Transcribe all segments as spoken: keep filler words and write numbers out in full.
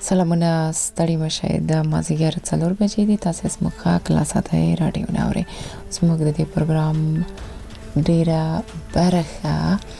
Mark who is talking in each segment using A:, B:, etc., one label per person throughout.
A: سلامونه ستړي مشه د مازیګر څلور بجې دي تاسو سمخه کلاساته رادیو ناوړي زموږ د دې پروګرام ډیره برخه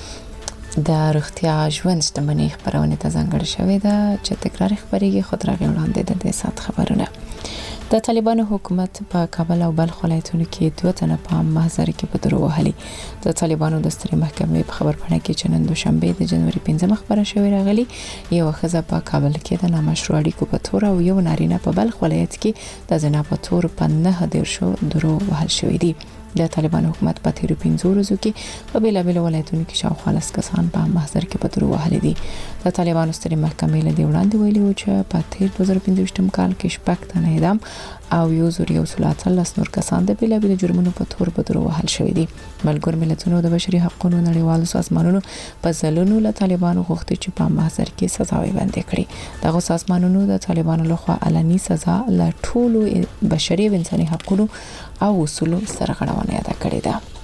A: د روغتیا ژوند شتمنۍ خبرونه ته ځانګړې شوې ده چې تکرار خبرېږي خو تر هغه وړاندې د دې سات خبرونه د طالبانو حکومت په کابل او بلخ ولایتونو کې دوه تنه په محضر کې په درو وهلي د طالبانو د ستري محکمې په خبرپاڼه کې چې نن دوشنبه د جنوري پنځمه خبره شوې راغلي یو ښځه په کابل کې د نامشروع اړیکو په تور او یو نارینه په بلخ ولایت کې د زنا په تور په نه دیرشو درو وهل شوې دي د طالبانو حکومت په تیرو پنځو ورځو کې په بیلابیل ولایتونو کې شاوخوا لس کسان په محضر کې په درو وهلي دي د طالبانو ستري محکمې له دې وړاندې ویلي و چې په تیر دوه زره پنځويشتم کال کې شپږ تنه اعدام او یو زر یو سل اتلس نور کسان د بیلابیل جرمونو په تور په درو وهل شوي دي ملګر ملتونو د بشري حقوقو نړیوالو سازمانونو په ځلونو له طالبانو غوښتي چې په محضر کې سزاوي باندې کړي دغه سازمانونو د طالبانو لخوا علني سزا له ټولو بشري او انساني حقوقو او اصولو سره غړونه ادا کړې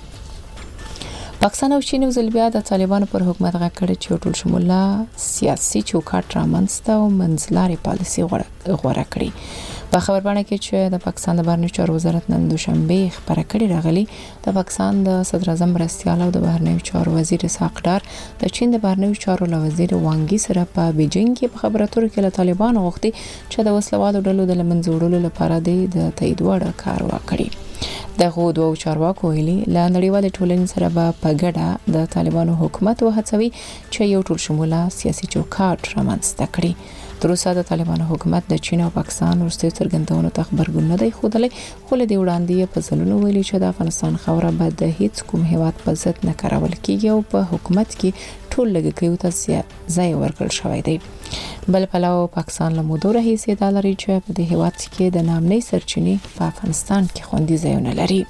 A: ده پاکستان او چین وزل بیا د طالبانو پر حکومت غږ کړی چې ټول شموله سیاسي چوکاټ رامنځته او منځلاري پالیسي غوړه کړي په خبرپاڼه کې چې د پاکستان د بهرنیو چارو وزارت نن دوشنبه خبره کړې راغلي د پاکستان د صدر اعظم مرستیال او د بهرنیو چارو وزیر اسحاق ډار د چین د بهرنیو چارو وزیر وانګي سره په بیجینګ کې په خبراتو کې له طالبانو غوښتي چې د وسلوالو ډلو د منځوړلو لپاره د تایید وړ کار وکړي دغه دوه چارواکو ویلي له نړیوال ټولنې سره په ګډه د طالبانو حکومت وهڅوي چې یو ټول شموله سیاسي چوکاټ رامنځته کړي تر اوسه د طالبانو حکومت د چین او پاکستان ورستي څرګندونو ته خبرګون نه دی خوده خو له دې وړاندې په ځلونو ویلي چې د افغانستان خوره به د هیڅ کوم هیواد په ضد نه کارول کیږي او په حکومت کې ټول لګیو ته ځای ورکړل شوی دی بل پلاو پاکستان له مودو راهیسې د لاري چې په دې هیواد کې د نامنۍ سرچینې په افغانستان کې خوندي ځایونه لري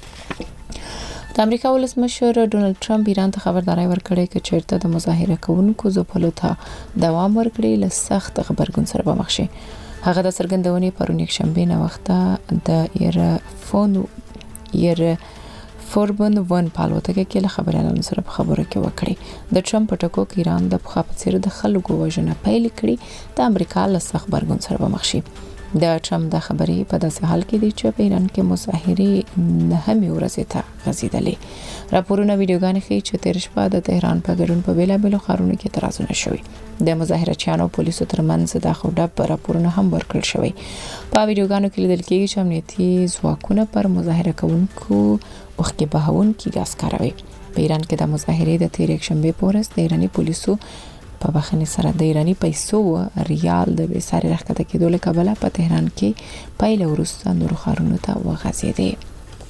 A: د امریکا ولسمشر ډونالد ټرمپ ایران ته خبرداري ورکړې چې چیرته د مظاهره کوونکو ځپلو ته دوام ورکړي له سخت خبرګون سره به مخ شي هغه د څرګندونې پرون یک شنبه نه وخته د ایرفون ایر فوربن ون پالوتګه کې له خبريالانو سره په خبرو کې وکړي د ټرمپ ټکو کې ایران د خاپڅیر د خلکو وژنه پیل کړي د امریکا له سخت خبرګون سره به مخ شي د ټرمپ د خبرې په داسې حال کې دي چې په ایران کې مظاهره نه هم ورځې ته غزیدلې راپورونه ویډیوګانې ښیي چې تیر شپه د تهران په ګډون په بیلابیلو ښارونو کې اعتراضونه شوي د مظاهرچیانو پولیسو ترمنځ د خوډب راپورونه هم ورکړل شوي په ویډیوګانو کې لیدل کېږي چې امنیتي ځواکونه پر مظاهره کوونکو وخت بهون کې ګاز کاروي په ایران کې د مظاهرې د تیر یک شنبه په ورځ د ایرانی پولیسو په بخښنې سره د ایرانی پیسو ریال د بیساري راکته کېدو له کبله په تهران کې پایله ورسته نور خارونو ته وغځېدې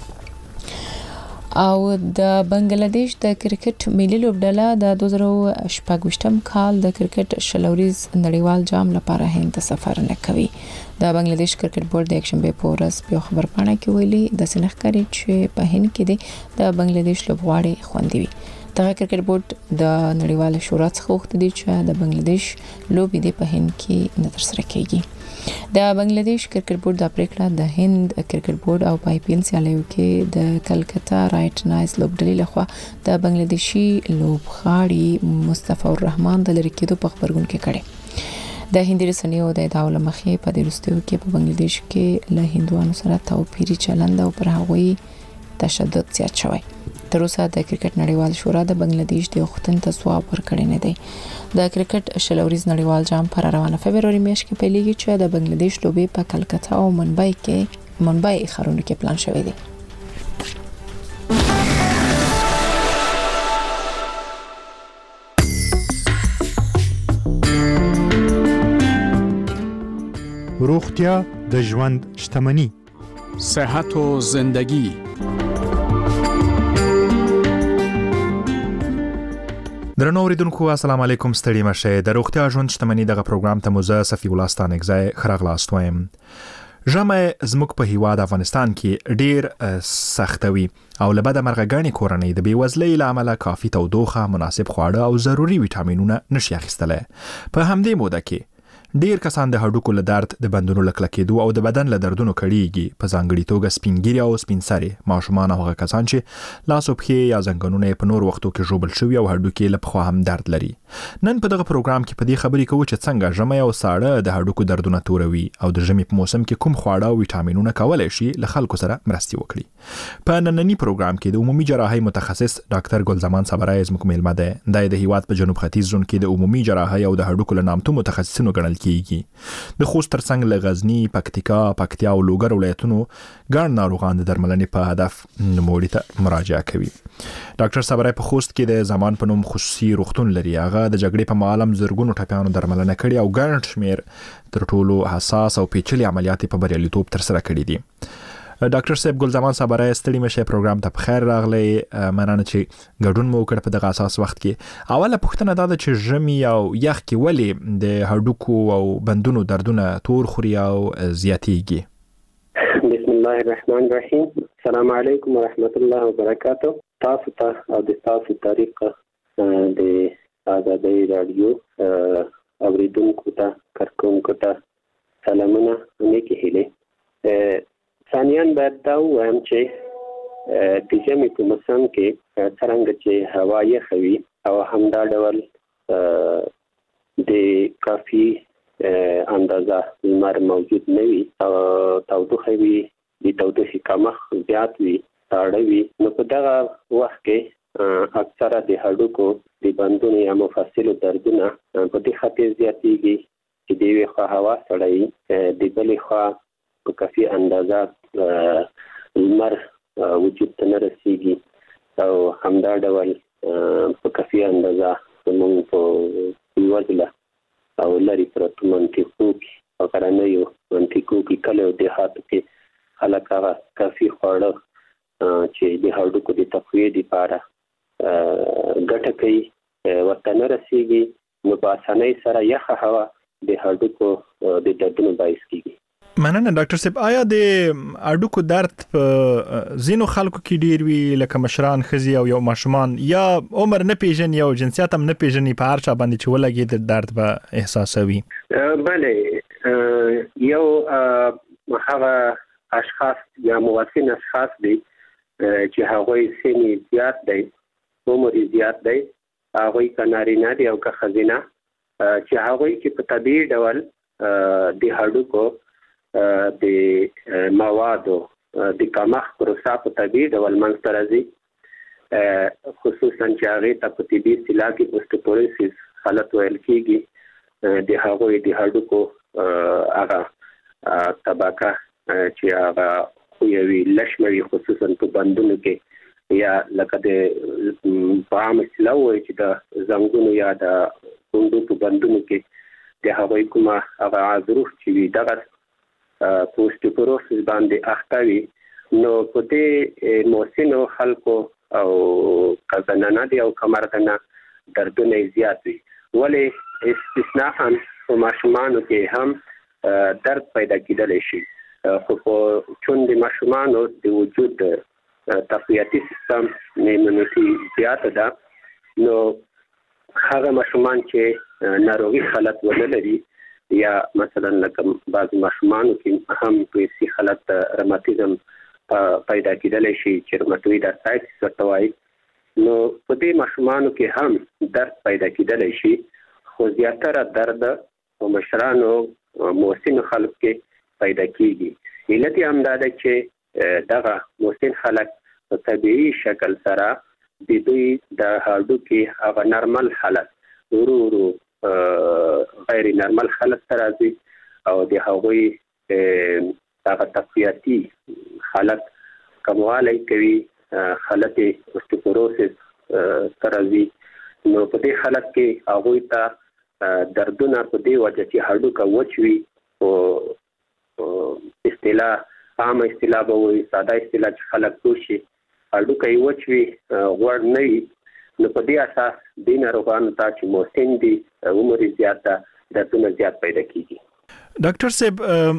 A: او د بنگلاديش د کرکټ ملي لوبډله د دوه زره شپږم کال د کرکټ شلوريز نړیوال جام لپاره هند ته سفر نه کوي د بنگلاديش کرکټ بورډ د یک شنبه په ورځ په خبرپاڼه کې ویلي د سنخکاري چې په هند کې د بنگلاديش لوبغاړي خوندي وي دغه کرکټ بورډ د نړیوال شورا څخه وغوښتي دي چې د بنگلاديش لوبې د په هند کې نه ترسره کیږي د بنگلاديش کرکټ بورډ د پریکړه د هند کرکټ بورډ او پای پی ایل سیالیو کې د کلکتا رائټ نایز لوبډلې لخوا د بنگلاديشي لوبغاړي مصطفی الرحمن د لری کېدو په خبرګون کې کړي د هندي رسنیو د ادعاو لمخې په دې وروستیو کې په بنگلاديش کې له هندوانو سره توپیري چلند او پر هغوی تشدد زیات شوی تر اوسه د کرکټ نړیوال شورا د بنگلاديش د وختن ته ځواب ورکړی نه دی د کرکټ شلوريز نړیوال جام پر روانه فبرवरी میاشت کې پیلېږي چې د بنگلاديش لوبې په کلکتا او منبای کې منبای ښارونو کې پلان شوی دی
B: روغتیا د ژوند شتمنی
C: صحت و زندگی
D: درنو اوریدونکو السلام علیکم ستړي مشه د روغتیا ژوند شتمنۍ دغه پروګرام ته مزه صفی الله ستانک ځای خراغلاست وایم ژمه زموږ په هیواد افغانستان کې ډیر سختوي او لبد مرغګانی کورنۍ د بیوزلۍ لامل کافي تودوخه مناسب خواړه او ضروری وټامینونه نشي اخیستله په همدې موده کې ډیر کسان د هډوکو له درد د بندونو له کلکېدو او د بدن له دردونو کړيږي، په ځانګړي توګه سپینګیري او سپینسري ماشومان او هغه کسان چې لاس او پښې یا زنګونونه په نور وختو کې ژوبل شوي او هډوکي له پخوا هم درد لري. نن په دغه پروګرام کې په دې خبرې کوو چې څنګه ژمی او ساړه د هډوکو دردونه توروي او د ژمي په موسم کې کوم خواړه او ویټامینونه کولای شي له خلکو سره مرسته وکړي. په نننی پروګرام کې د عمومي جراحي متخصص ډاکټر ګلزمان صبرای زموږ میلمه ده. د هیواد په جنوب ختیځ زون کې د عمومي جراحي او د هډوکو له نامتو متخصصینو ګڼل کیږي. د خوست ترڅنګ له غزنی، پکتیکا، پکتیا او لوګر ولایتونو ګڼ ناروغان د درملنې په هدف نوموړي ته مراجعه کوي. ډاکټر صبرای په خوست کې د زمان په نوم خصوصي روغتون لري. هغه د جګړې په معلم زرګونو ټپیانو درملنه کړې او ګڼ شمیر تر ټولو حساس او پیچلي عملیات په بریالیتوب تر سره کړې دي. ډاکټر صاحب ګلزمان صبرای ستړي مشه پروګرام ته بخیر راغلی. مننه چې ګډون مو وکړ په دغه اساس وخت کې. اوله پوښتنه دا ده چې ژمي او یخ کې ولې د هډوکو او بندونو دردونه تور خوري او زیاتېږي؟
E: بسم الله الرحمن الرحیم. السلام علیکم ورحمت الله وبرکاته. تاسو ته او د تاسو طریق د آزادۍ رادیو اوریدونکو ته کارکونکو ته سلامونه نیکې هیلې. ثانیان باید دا ووایم چې د ژمي په موسم کې څرنګه چې هوا یخه وي او همدا ډول د کافي اندازه لمر موجود نه وي او تودوخه وي، د تودوخې کمښت زیات وي، ساړه وي، نو په دغه وخت کې اکثره د هډوکو د بندونو یا مفصلو دردونه په دې خاطر زیاتېږي چې د یوې خوا هوا سړه وي، د بلې خوا په کافي اندازه لمر وجود ته نه رسیږي او همدا ډول په کافي اندازه زموږ په یوازله او لرې پرتو منطقو کې او غرنیو منطقو کې کله او دیهاتو کې خلک هغه کافي خواړه چې د هډوکو د تقویې لپاره ګټه کوي ورته نه رسیږي، نو په اسانۍ سره یخه هوا د هډوکو د دردونو باعث کیږي.
D: مننه ډاکټر صاحب. آیا د هډوکو درد په ځینو خلکو کې ډیر وي لکه مشران، ښځې او یو ماشومان، یا عمر نه پیژني او جنسیت هم نه پیژني، په هر چا باندې چې ولګي د درد به احساسوي؟
E: بله، یو هغه اشخاص یا مواسن اشخاص دي چې هغوی سن زیات دی، عمر زیات دی، هغوی که نارینه دي او که ښځینه، چې هغوی کې په طبیعي ډول د هډوکو د موادو د کمښت پروسه په طبیعي ډول منځته راځي، خصوصا چې هغې ته په طبي اصطلاح کې اوسټیوپوروسس حالت ویل کېږي. د هغوی د هډوکو هغه طبقه چې هغه خویوي لشموي، خصوصا په بندونو کې، یا لکه د په عام اصطلاح وایي چې د زنګونو یا د کونډو په بندونو کې د هغوی کومه هغه عضروف چې وي دغه په اوسټیوپوروسس باندې اخته وي. نو په دې موسنو خلکو او که زنانه دي او که مردانه دردونه زیات وي، ولې استثناء په ماشومانو کې هم درد پیدا کېدلی شي، خو په چون د ماشومانو د وجود تقویتي سیستم ایمونیټي زیاته ده، نو هغه ماشومان چې ناروغي حالت ونه لري، یا مثلا لکه بعض ماشومانو کې هم په سی حالت روماتیزم پیدا کېدلی شي چې روماتوید ارثرایټس ورته وایي، نو په دې ماشومانو کې هم درد پیدا کېدلی شي، خو زیاتره درد په مشرانو موسنو خلکو کې پیدا کېږي. علت یې همدا ده چې دغه موسن خلک په طبیعي شکل سره د دوی د هډوکي هغه نرمل حالت ورو ورو غیر نرمل حالت ته راځي او د هغوی هغه تقویتي حالت کموالی کوي، حالت اوسټیوپوروسس ته راځي. نو په دې حالت کې هغوی ته دردونه په دې وجه چې هډوکه وچ وي، په اصطلاح عامه اصطلاح به وایي، ساده اصطلاح چې خلک پوه شي، هډوکه یې وچ وي، غوړ نه وي، نو په دې اساس د ناروغانو ته چې موسن دي، عمر زیات ده، دردونه زیات پیدا کیږي.
D: ډاکټر صاحب،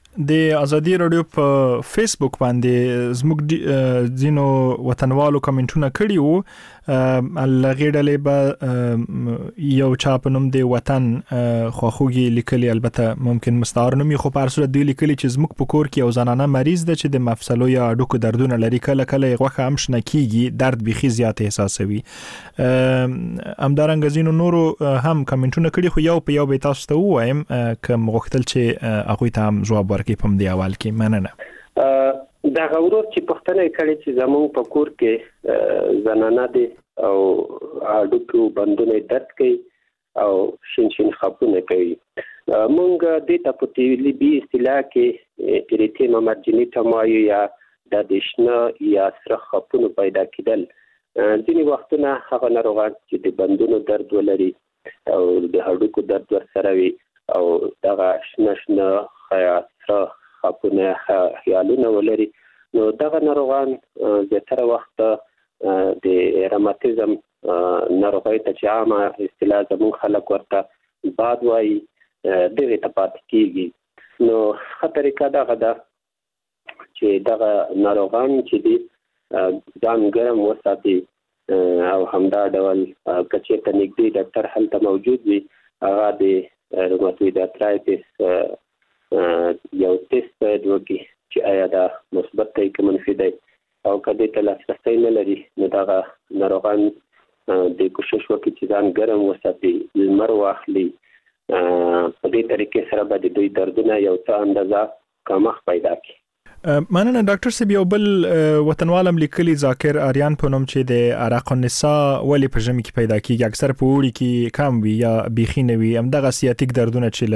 D: د ازادي رادیو په فیسبوک باندې زموږ ځینو وطنوالو کمنټونه کړي وو لغې ډلې به یو چا په نوم د وطن خواخوږي لیکلي، البته ممکن مستعار نوم خو په هر صورت دی لیکلي چې زموږ په کور کې یو زنانه مریض ده چې د مفصلو یا هډوکو دردونه لري، کله کله یې غوښه هم شنه کیږي، درد بیخي زیات احساسوي. همدارنګه ځینو نورو هم کمنټونه کړي خو یو په یو به تاسو ته ووایم کوم غوښتل چې هغوی ته هم ځواب ورکړي په دې اول کې. مننه.
E: دا غوړور چې پښتنه کړي چې زموږ په کور کې زنانه دي او هډوکو بندونه درد کوي او شین شین خپونه کوي. مونږ د ته په تیلی بي اصطلاح کې اریتیما مارجینیټا وایو یا د دشنه یا سره خپونه پیدا کېدل. ځینې وختونه هغه ناروغان چې د بندونو درد ولري او د هډوکو درد ورسره وي او دغه شنه شنه خیا سره خپونه خیالونه ولري، نو دغه ناروغان زیاتره وخت د روماتیزم ناروغي ته چې عامه اصطلاح زموږ خلک ورته باد وایي دغه ته پاتې کېږي. نو ښه طریقه دغه ده چې دغه ناروغان چې دي ځان ګرم وساتي او همدا ډول که چېرته نږدې ډاکټر هلته موجود وي هغه د روماتوید ارترایټس یو ټیسټ باید وکړي چې آیا دا مثبت دی که منفي دی، او که دې ته لاسرسی نه لري نو دغه ناروغان د کوشش وکړي چې ځان ګرم وساتي، لمر واخلي. په دې طریقې سره به د دوی دردونه یو څه اندازه کمښت پیدا کړي.
D: مننه ډاکټر صاحب. یو بل وطنوالم لیکلي ذاکر آریان په نوم چې د عرق النساء ولې په ژمي کې پیدا کیږي، اکثر په اوړي کې کم وي یا بیخي نه وي، همدغه سیاتیک دردونه چې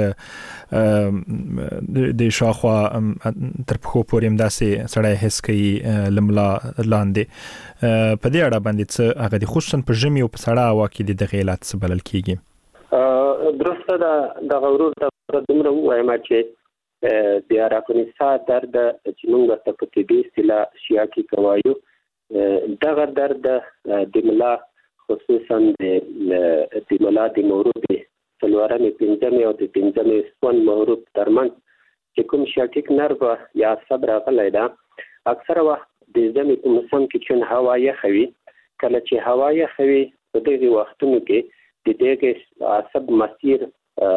D: له د شاخوا تر پښو پورې همداسې سړی حس کوي لملا لاندې، په دې اړه باندې څه هغه د خصوصا په ژمي او په سړه هوا کې د دغه علت څه بلل کیږي؟
E: درسته ده. دغه ورور ته دومره ووایم چې د عرق النساء درد چې موږ ته په طبي اصطلاح شیاکي کوایو، دغه درد د ملا خصوصا د ملا د مورب څلورمې پنځمې او د پنځمې سپون مورب ترمنځ چې کوم شیاټیک نرو یا عصب راغلی ده، اکثره وخت د ژمي په موسم کې چون هوا یخه وي، کله چې هوا یخه وي په دغه وختونو کې د دغه عصب مسیر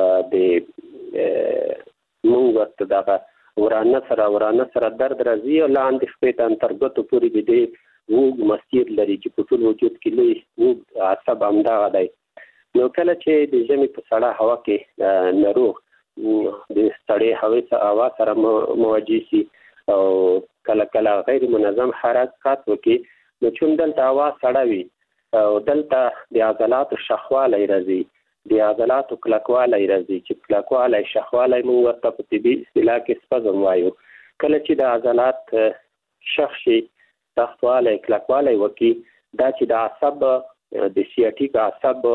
E: د مونږ ورته دغه ورانه سره ورانه سره درد راځي او لاندې خپې ته انترګتو پورې د دې وږ مسیر لري چې په ټول وجود کې لوی وږ عصب همدغه دی. نو کله چې د ژمي په سړه هوا کې ناروغ د سړې هوا هوا سره مواجه شي او کله کله غیر منظم حرکت وکړي، نو چون دلته هوا سړه وي او دلته د عضلاتو شخوالی راځي، د عضلاتو کلکوالی راځي چې کلکوالی شخوالی موږ ورته په طبي اصطلاح کې سپزم وایو. کله چې د عضلات شخ شي سختوالی کلکوالی وکړي، دا چې د عصب د سیاټیک عصب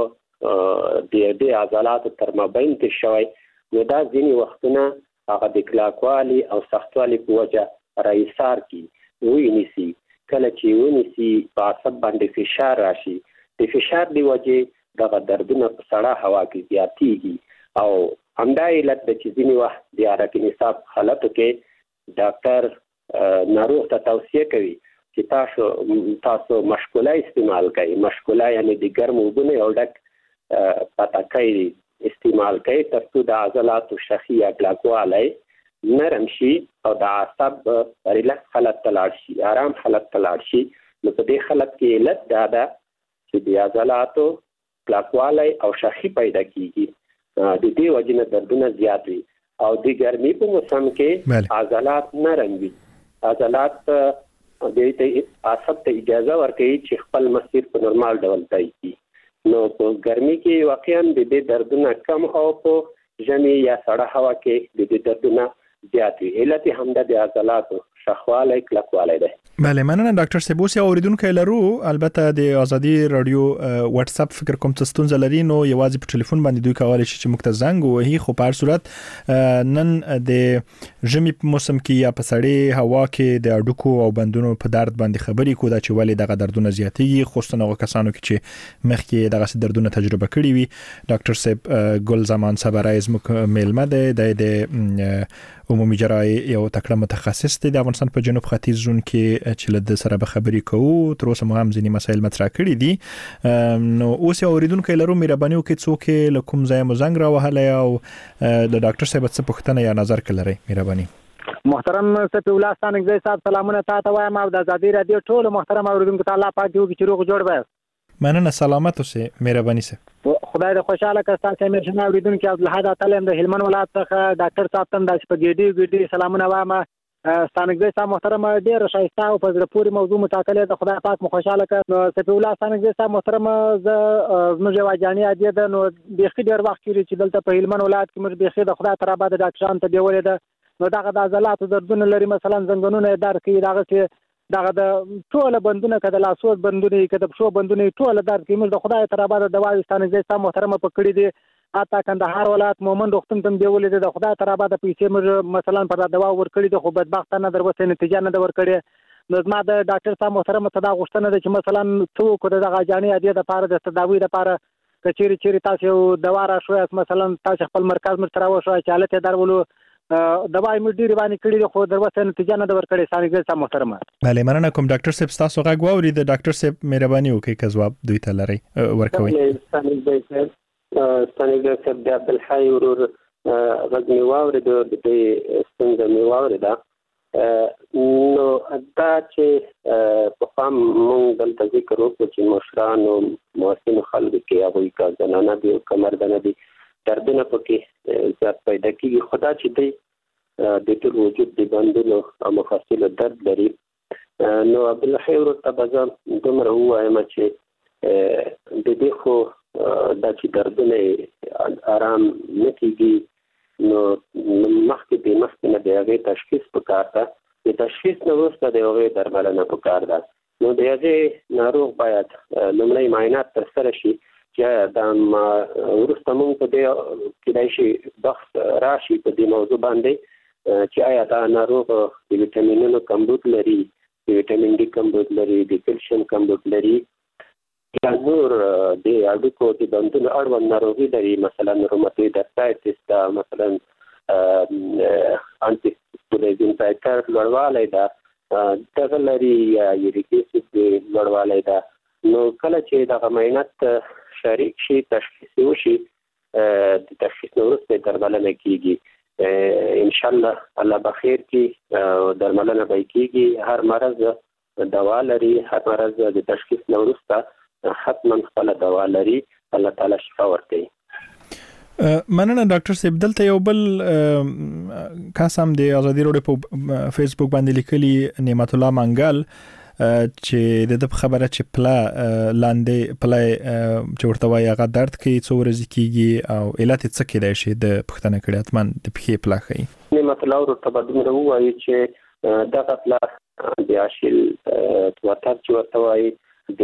E: د دې عضلاتو تر مابین کې شوی، نو دا ځینې وختونه هغه د کلکوالي او سختوالي په وجه راایثار کړي ونیسي. کله چې ونیسي په عصب باندې فشار راشي، د فشار دی وجه دغه دردونه په سړه هوا کې زیاتېږي او همدا علت د چې ځینې وخت د عرق النساء حالتو کې ډاکټر ناروغ ته توصیه کوي چې تاسو تاسو مشکوله استعمال کړئ. مشکوله یعنی د ګرمو اوبو نه یو ډک پټاکی استعمال کړئ تر څو د عضلاتو شخي یا کلکوالی نرم شي او د عصب ریلکس حالت ته لاړ شي، آرام حالت ته لاړ شي. نو په دې حالت کې علت دا ده چې د عضلاتو کلکوالی او شخي پیدا کیږي، د دې وجې نه دردونه زیات وي او د ګرمۍ په موسم کې عضلات نرم وي، عضلات دې ته عصب ته اجازه ورکوي چې خپل مسیر په نورمال ډول طی کړي. نو په ګرمۍ کې واقعا د دې دردونه کم او په ژمي یا سړه هوا کې د دې دردونه زیات وي. علت همدا د عضلاتو شخوالی کلکوالی دی.
D: بله مننه ډاکټر صاحب. اوس یو اوریدونکی لرو، البته د ازادي رادیو واتس اپ فکر کوم څه ستونزه لري، نو یوازې په ټلیفون باندې دوی کولی شي چې موږ ته زنګ ووهي، خو په هر صورت نن د ژمي په موسم کې یا په سړې هوا کې د هډوکو او بندونو په درد باندې خبرې کوو، دا چې ولې دغه دردونه زیاتېږي، خصوصا هغو کسانو کې چې مخکې دغسې دردونه تجربه کړي وي. ډاکټر صاحب ګل زمان صبرای زموږ میلمه دی، د عمومي جراحي یو تکړه متخصص دی د افغانستان په جنوب ختیځ زون کې چې له سره به خبرې کوو. تر اوسه مو هم ځینې مسایل مطرح کړي دي. نو اوس یو اوریدونکو لرو مهرباني وکړئ څوک له کوم ځای مو زنګ راوهلی او د ډاکټر صاحب څه پوښتنه یا نظر کړی مهرباني.
F: محترم سفی الله ستانګزی صاحب سلامونه تاسو ته وایم او د ازادي رادیو ټول محترم اوریدونکو ته الله پاک دې وکړي چې روغ جوړ وي.
D: مننه سلامت اوسئ مهرباني سه.
F: خدای دې خوشاله کړي تاسو هم شنو اوریدونکو عبدالحد تعلیم د هلمند ولایت څخه ډاکټر صاحب ته د سپګېډي ګډي سلامونه وایم. ستانګزی صاحب محترم ډېر شایسته او په زړه پورې موضوع متاکلې د خدای پاک مو خوشاله کړي. سفی الله ستانګزی صاحب محترم ز زموږ واجانی عادي ده نو بيخي ډېر وخت کېږي چې دلته په هلمند ولایت کې موږ بيخي د خدای تر آباد ډاکټرانو ته دیولې ده. نو دغه د عضلاتو دردونه لري مثلا زنګونونه درد کوي دغه چې دغه د ټول بندونه کده لاسو بندونه کده پښو بندونه ټول درد کوي. موږ د خدای تر آباد دواوي ستانګزی صاحب محترم په کړی دي اته کندهار ولایت مومن روغتون ته دیولې ده. د خدای تر آباد پیسې موږ مثلا پر دوا ور کړی ده خو بدبختانه در وسه نتیجه نه ور کړی. نو ما د ډاکټر صاحب محترم ته دا غوښتنه ده چې مثلا څوک دغه جاني عادي د پاره د تداوی لپاره کچيري چيري تاسو دوا را شوي مثلا تاسو خپل مرکز مرترا وشو چې حالت درولو دوا مې ډیره باندې کړی خو دروازه نتیجه نه در کړی. ستانګزی صاحب محترم
D: بله مننه کوم ډاکټر صاحب تاسو غږ واوري د ډاکټر صاحب مهرباني وکړئ که ځواب دوی ته لري ورکوي.
E: ستانګزی صاحب ستانګزی صاحب د عبدالحی ورور غږ مې واوري د دې څنګه مې واوري دا نو دا چې په فهم مونږ دلته ذکر وکړو چې مشران او موثن خلک کې هغوی کا زنانه دي کمردنه دي دردونه پکې زیات پیدا کیږي. خدا چې دی د ټول وجود د بندونو او مفاصلو درد لري. نو عبدالحی ورور ته به زه دومره ووایم چې د دې خو دا چې دردونه آرام نه کیږي نو مخکې د مخکې نه د هغې تشخیص پکار ده. د تشخیص نه وروسته د هغې درملنه پکار ده. نو د هغې ناروغ باید لومړی معاینات ترسره شي چې دا وروسته مونږ په دې کېدای شي بحث راشي په دې موضوع باندې چې آیا دا ناروغ د ویټامینونو کمبود لري د ویټامین ډي کمبود لري د کلسیم کمبود لري یا نور د هډوکو د بندونو اړوند ناروغي لري مثلا روماتویډ ارترایټس دا مثلا انټي فایټر لوړوالی ده دغه لري یا یوریک اسید لوړوالی ده. نو کله چې دغه معاینات شریک شي تشخیص وشي د تشخیص نه وروسته درملنه کیږي. ان شاء الله الله بخیر کړي درملنه به کیږي. هر مرض دوا لري هر مرض د تشخیص نه وروسته حتما خپل دوا لري. الله تعالی شفا ورکړي.
D: مننه ډاکټر صاحب. دلته یو بل کس هم د ازادي راډیو په فیسبوک باندې لیکلي نعمت الله منګل چې د خبره چې پلا لاندې پلا چې ورته وایي هغه درد کوي څو ورځې کېږي او علت څه کېدای شي د پوښتنه کړې حتما د پښې پلا ښایي.
E: نعمت الله ورته به دومره ووایي چې دغه پلا د اشیل وتر چې ورته وایي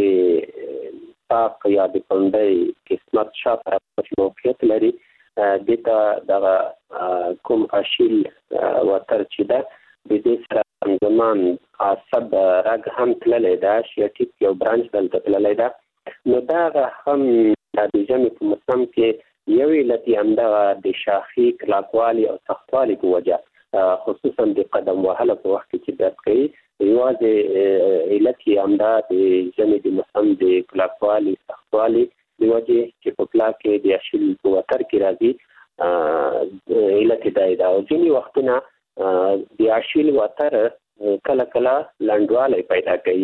E: د پاک یا د کونډۍ قسمت شاته طرف موقعیت لري. دته دغه کوم اشیل وتر چې ده د دې سره زمان عصب رګ هم تللی ده شیاټیک یو برانچ دلته تللی ده. نو دغه هم د ژمي په موسم کې یو علت یې همدغه د شاخي کلکوالي او سختوالي په وجه خصوصا د قدم وهلو په وخت کې چې درد کوي. یوازې علت یې همدا د ژمي د موسم د کلکوالي سختوالي د وجې چې په پلا کې د اشیل په وتر کې راځي علت یې دا ده. او ځینې وختونه د اشیل وتر کله کله لنډوالی پیدا کوي.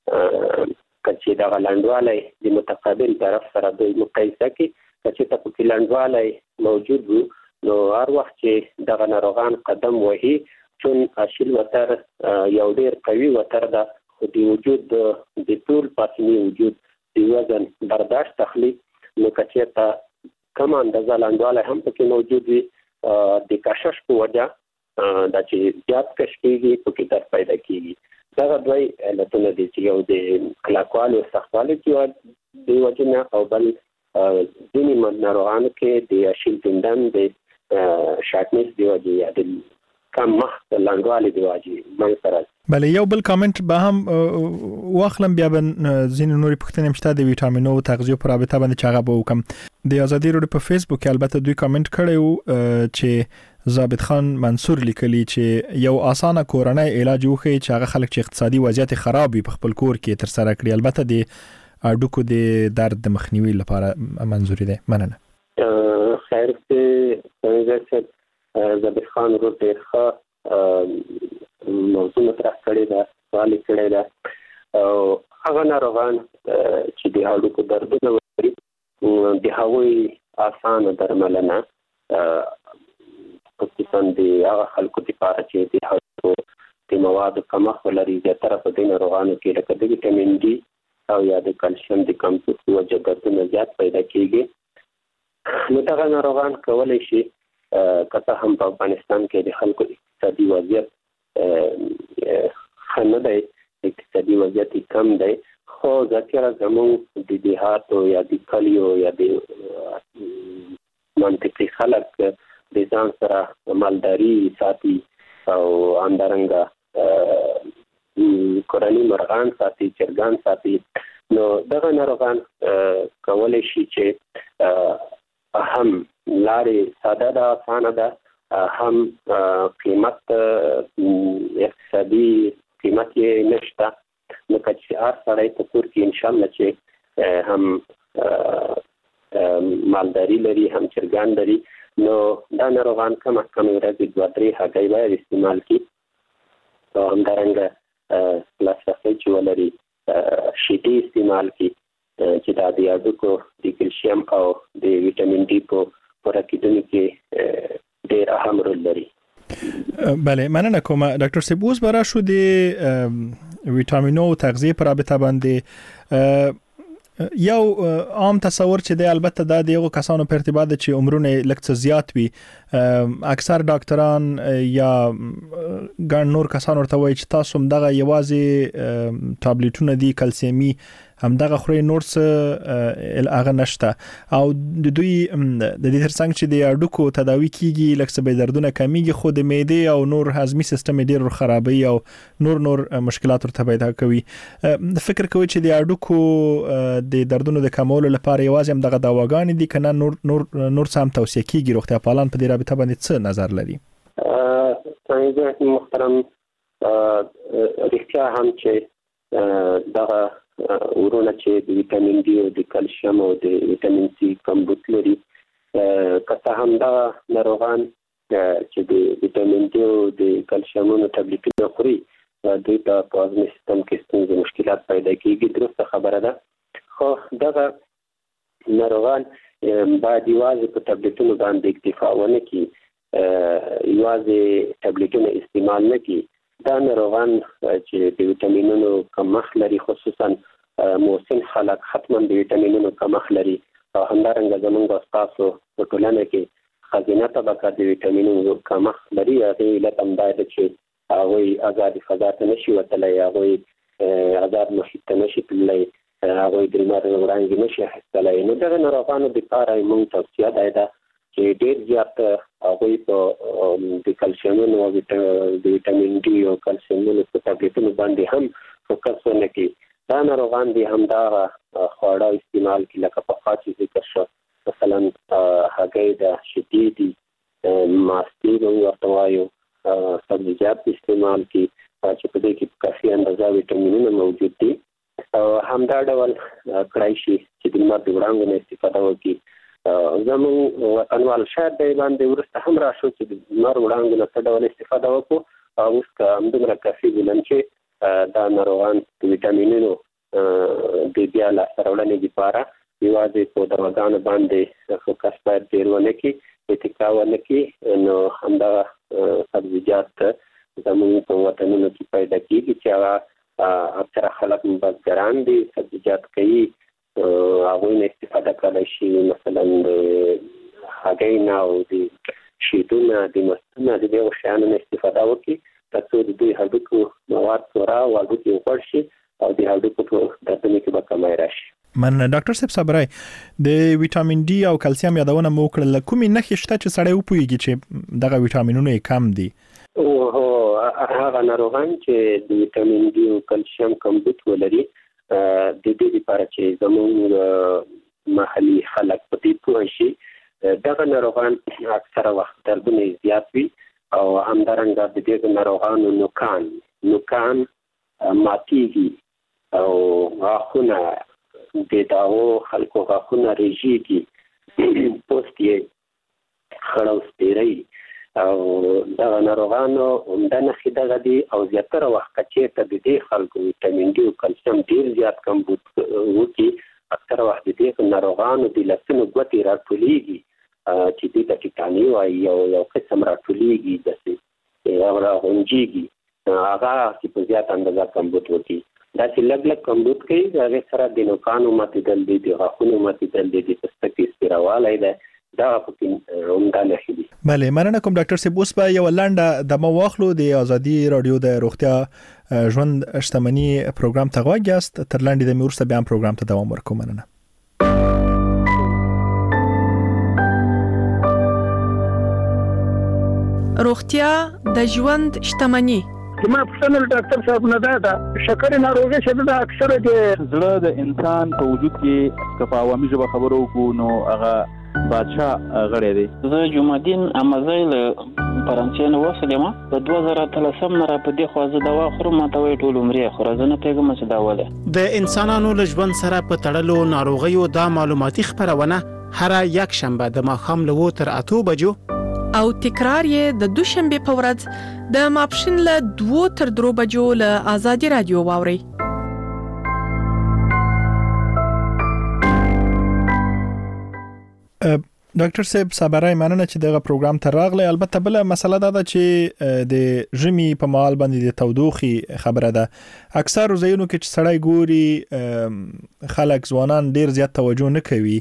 E: کچې دغه لنډوالی د متقابل طرف سره دوی مقایسه کوي. کچې ته پکې لنډوالی موجود وو نو هر وخت چې دغه ناروغان قدم وهي چون اشیل وتر یو ډېر قوي وتر ده خو د وجود د ټول پاتني وجود د وزن برداشت تخلي. نو کچې ته کم اندازه لنډوالی هم پکې موجود وي د کشش په وجه دا چې زیات کش کېږي پکې درد پیدا کېږي. دغه دوی علتونه دي چې یو د کلکوالي او سختوالي د وجې نه او بل ځینې ناروغانو کې د اشیل تندن د شارټنس د وجې یا د کم مخ لنډوالي د وجې منځ ته راځي.
D: بله یو بل کامنټ به هم واخلم بیا به ځینې نورې پوښتنې هم شته د ویټامینو او تغذیو په رابطه باندې چې هغه به وکړم. د ازادي راډیو په فیسبوک کې البته دوی کامنټ کړی و چې ضابط خان منصور لیکلی چې یو اسانه کورنۍ علاج وخی چې هغه خلک چې اقتصادي وضعیت خراب وي په خپل کور کې تر سره کړي. البته د اډوکو د درد د مخنیوي لپاره منځوري ده. مننه.
E: خیر ته ضابط خان ورو ډیر ښه موضوع مطرح کړی ده، سوال کړی ده او هغه ناروغان چې د اډوکو دردونه لري د هغوی اسانه درملنه خصوصا د هغه خلکو لپاره چې د هغو د موادو کمښت لري، زیاتره په دې ناروغانو کې لکه د ویټامین ډي او یا د کلسیم د کمښت وجه دردونه زیات پیدا کیږي. نو دغه ناروغان کولی شي که څه هم په افغانستان کې د خلکو اقتصادي وضعیت ښه نه دی، اقتصادي وضعیت کم دی، خو ذکره زموږ د دیهاتو یا د کلیو یا د منطقي خلک د ځان سره مالداري ساتي او همدارنګه کورني مرغان ساتي، چرګان ساتي. نو دغه ناروغان کولی شي چې هم لارې ساده ده، اسانه ده، هم قیمت اقتصادي قیمت یې نشته. نو که چې هر سړی په کور کې انشاءالله چې هم مالداري لري هم چرګان لري، نو دا ناروغان کم از کم ورځې دوه درې هګۍ باید استعمال کړي او همدارنګه لاسرسی چې ولري شیدې استعمال کړي چې دا د هډوکو د کلسیم او د ویټامین ډي په پوره کېدنې کې ډېر اهم رول لري.
D: بله، مننه کوم ډاکټر صاحب. اوس به راشو د ویټامینو او تغذیه په رابطه باندې. یو عام تصور چې دی البته دا د یو کسانو په ارتباط چې عمرونه لکه زیات وي، اکثر ډاکټران یا ګڼ نور کسان ورته وایي چې تاسو هم دغه یوازې ټابلیټونه دي کلسیمي هم دغه خوري، نور څه هغه نشته. او د دوی د دې ترڅنګ چې د اډوکو تداوی کیږي لکه به دردونه کمیږي، خو د معدې او نور هضمي سیستم ډیر خرابوي او نور نور مشکلات ورته پیدا کوي. فکر کوي چې د اډوکو د دردونو د کمولو لپاره یوازې هم دغه دواګانې دي کنه نور نور نور سم توصیه کیږي؟ روغتیا پالان په دې رابطه باندې څه نظر لري؟
E: څنګه محترم رښتیا هم چې دغه ورونه چې د ویټامین ډي او د کلسیم او د ویټامین سي کمبود لري، که څه هم دا ناروغان چې د ویټامین ډي او د کلسیمونو ټابلیټونه خوري دوی ته په هضمي سیستم کې ستونزې مشکلات پیدا کیږي، درسته خبره ده. خو دغه ناروغان باید یوازې په ټابلیټونو باندې اکتفا ونه کړي، یوازې ټابلیټونه استعمال نه کړي. دا ناروغان چې د ویټامینونو کمښت لري، خصوصا موسن خلک حتما د ویټامینونو کمښت لري او همدارنګه زموږ تاسو په ټولنه کې خزینه طبقه د ویټامینونو کمښت لري. هغې علت همدا ده چې هغوی ازادې فضا ته نشي وتلی، هغوی ازاد محیط ته نشي تللی، هغوی د لمر وړانګې نشي اخیستلی. نو دغه ناروغانو دپاره موږ توصیه دا ده چې ډېر زیات هغوی په د کلسیمونو او د ویټامین ډي او کلسیمونو په ټابلیټونو باندې هم فوکس ونه کړي. دا ناروغان دي همدغه خواړه استعمال کړي لکه پخوا چې ذکر شو، مثلا هګۍ ده، شیدې دي، ماستې به ورته وایو، سبزیجات استعمال کړي چې په دې کې په کافي اندازه ویټامینونه موجود دي. او همدا ډول کړای شي چې د لمر د وړانګو نه استفاده وکړي. زموږ وطنوال شاید دی باندې وروسته هم راشو چې د لمر وړانګو نه څه ډول استفاده وکړو. او اوس که همدومره کافي بولم چې دا ناروغان د ویټامینونو د بیا لاسته راوړنې لپاره یوازې په دواګانو باندې فوکس باید ډېر ونه کړي، اتکا ونه کړي. نو همدغه سبزیجات زموږ په وطنونو کې پیدا کېږي چې هغه اکثره خلک بزګران دي، سبزیجات کوي، هغوی نه استفاده کولای شي، مثلا د هګۍ نه او د شیدو نه، د مستو نه، د دغو شیانو نه استفاده وکړي تر څو د دوی هډوکو مواد پوره او هډوکي غوړ شي او د هډوکو په دردونو کې به کمی راشي.
D: من ډاکټر صاحب صبرای، د ویټامین ډي او کلسیم یادونه مو کړل، کومې نښې شته چې سړی وپوهیږي چې دغه ویټامینونه یې کم دي؟
E: او هغه ناروغان چې د ویټامین ډي او کلسیم کمبود ولري، د دې لپاره چې زموږ محلي خلک په دې پوه شي، دغه ناروغان اکثره وخت دردونه زیات وي او همدارنګه د دې ناروغانو نوکان نوکان ماتیږي او غاښونه د داو خلکو غاښونه ریږي پوست یې خړ او سپیری او دغه ناروغانو د نخې دغه دي او زیاتره وخت چې د دې خلکو ویټامین ډي او کلسیم ډیر زیات کمبود وکړي اکثره وخت د دې ناروغانو د لاسونو ګوتې راټولیږي چې دې ته ټیټاني وایي او یو قسم راټولیږي داسې او راغونجېږي هغه چې په زیات اندازه کمبود وکړي دا چې لږ لږ کمبود کوي هغې سره د نوکانو ماتېدل دي د غاښونو ماتېدل دي د پوستکي سپیروالی دی دا پکې عمده نښې دي.
D: بله مننه کوم ډاکټر صاحب. اوس به یو لنډه دمه واخلو د ازادي رادیو د روغتیا ژوند شتمني پروګرام ته غوږ یاست. تر لنډې دمې وروسته بیا هم پروګرام ته دوام ورکوو. مننه.
G: روغتیا د ژوند شتمني.
F: ما پوښتنه ډاکټر صاحب نه ده شکر ناروغي چې د اکثره د
H: زړه د انسان په وجود کې که په عوامي ژبه خبرو وکړو نو هغه بادشاه غړی دی.
I: زه جمعدین امازی له فرانسې نه وسلم په دوه زره اتلسم نه را په دې خوا زه دوا خورم ماته وایي ټول عمرې خوره زه نه پوهېږم چې دا ولې.
J: د انسانانو له ژوند سره په تړلو ناروغیو دا معلوماتي خپرونه هره یک شنبه د ماښام له اووه تر اتو بجو
G: او تکرار یې د دوشنبه په ورځ د ماپښین له دوه تر درو بجو له ازادي رادیو واوري.
D: ډاکټر صاحب صبرای مننه چې دغه پروګرام ته راغلی. البته بل مسله دا ده چې د ژمي په مهال باندې د تودوخي خبره ده. اکثر ځایونو کې چې سړی ګوري خلک ځوانان ډیر زیات توجه نه کوي،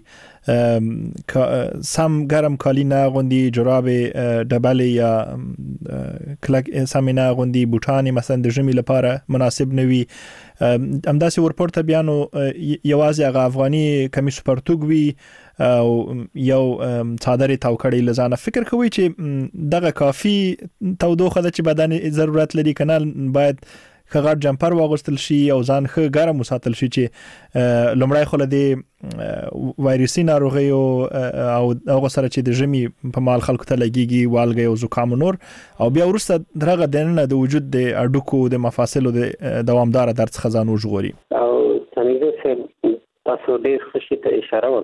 D: سم ګرم کالی نه غوندي، جراب ډبل یا کلک سم نه غوندي، بوټان مثلا د ژمي لپاره مناسب نه وي. همداسې ورپورته بیا نو یوازې هغه افغاني کمیس پرتوګ وي او یو څادر تاو کړی لزانه. فکر کوي چې دغه کافي تودوخه ده چې بدن ضرورت لري کنه باید کغړ جمپر واغوستل شي او ځان ښه ګرم وساتل شي چې لومړی خو له دې وایرسي ناروغیو او هغه سره چې د ژمي په مال خلکو ته لګيږي والګي او زکام نور او بیا ورسته دغه دنه د وجود د اډوکو د مفاصلو د دوامدار درد څخه ځان وژغوري.
E: او څنګه تاسو ډېر ښه ته اشاره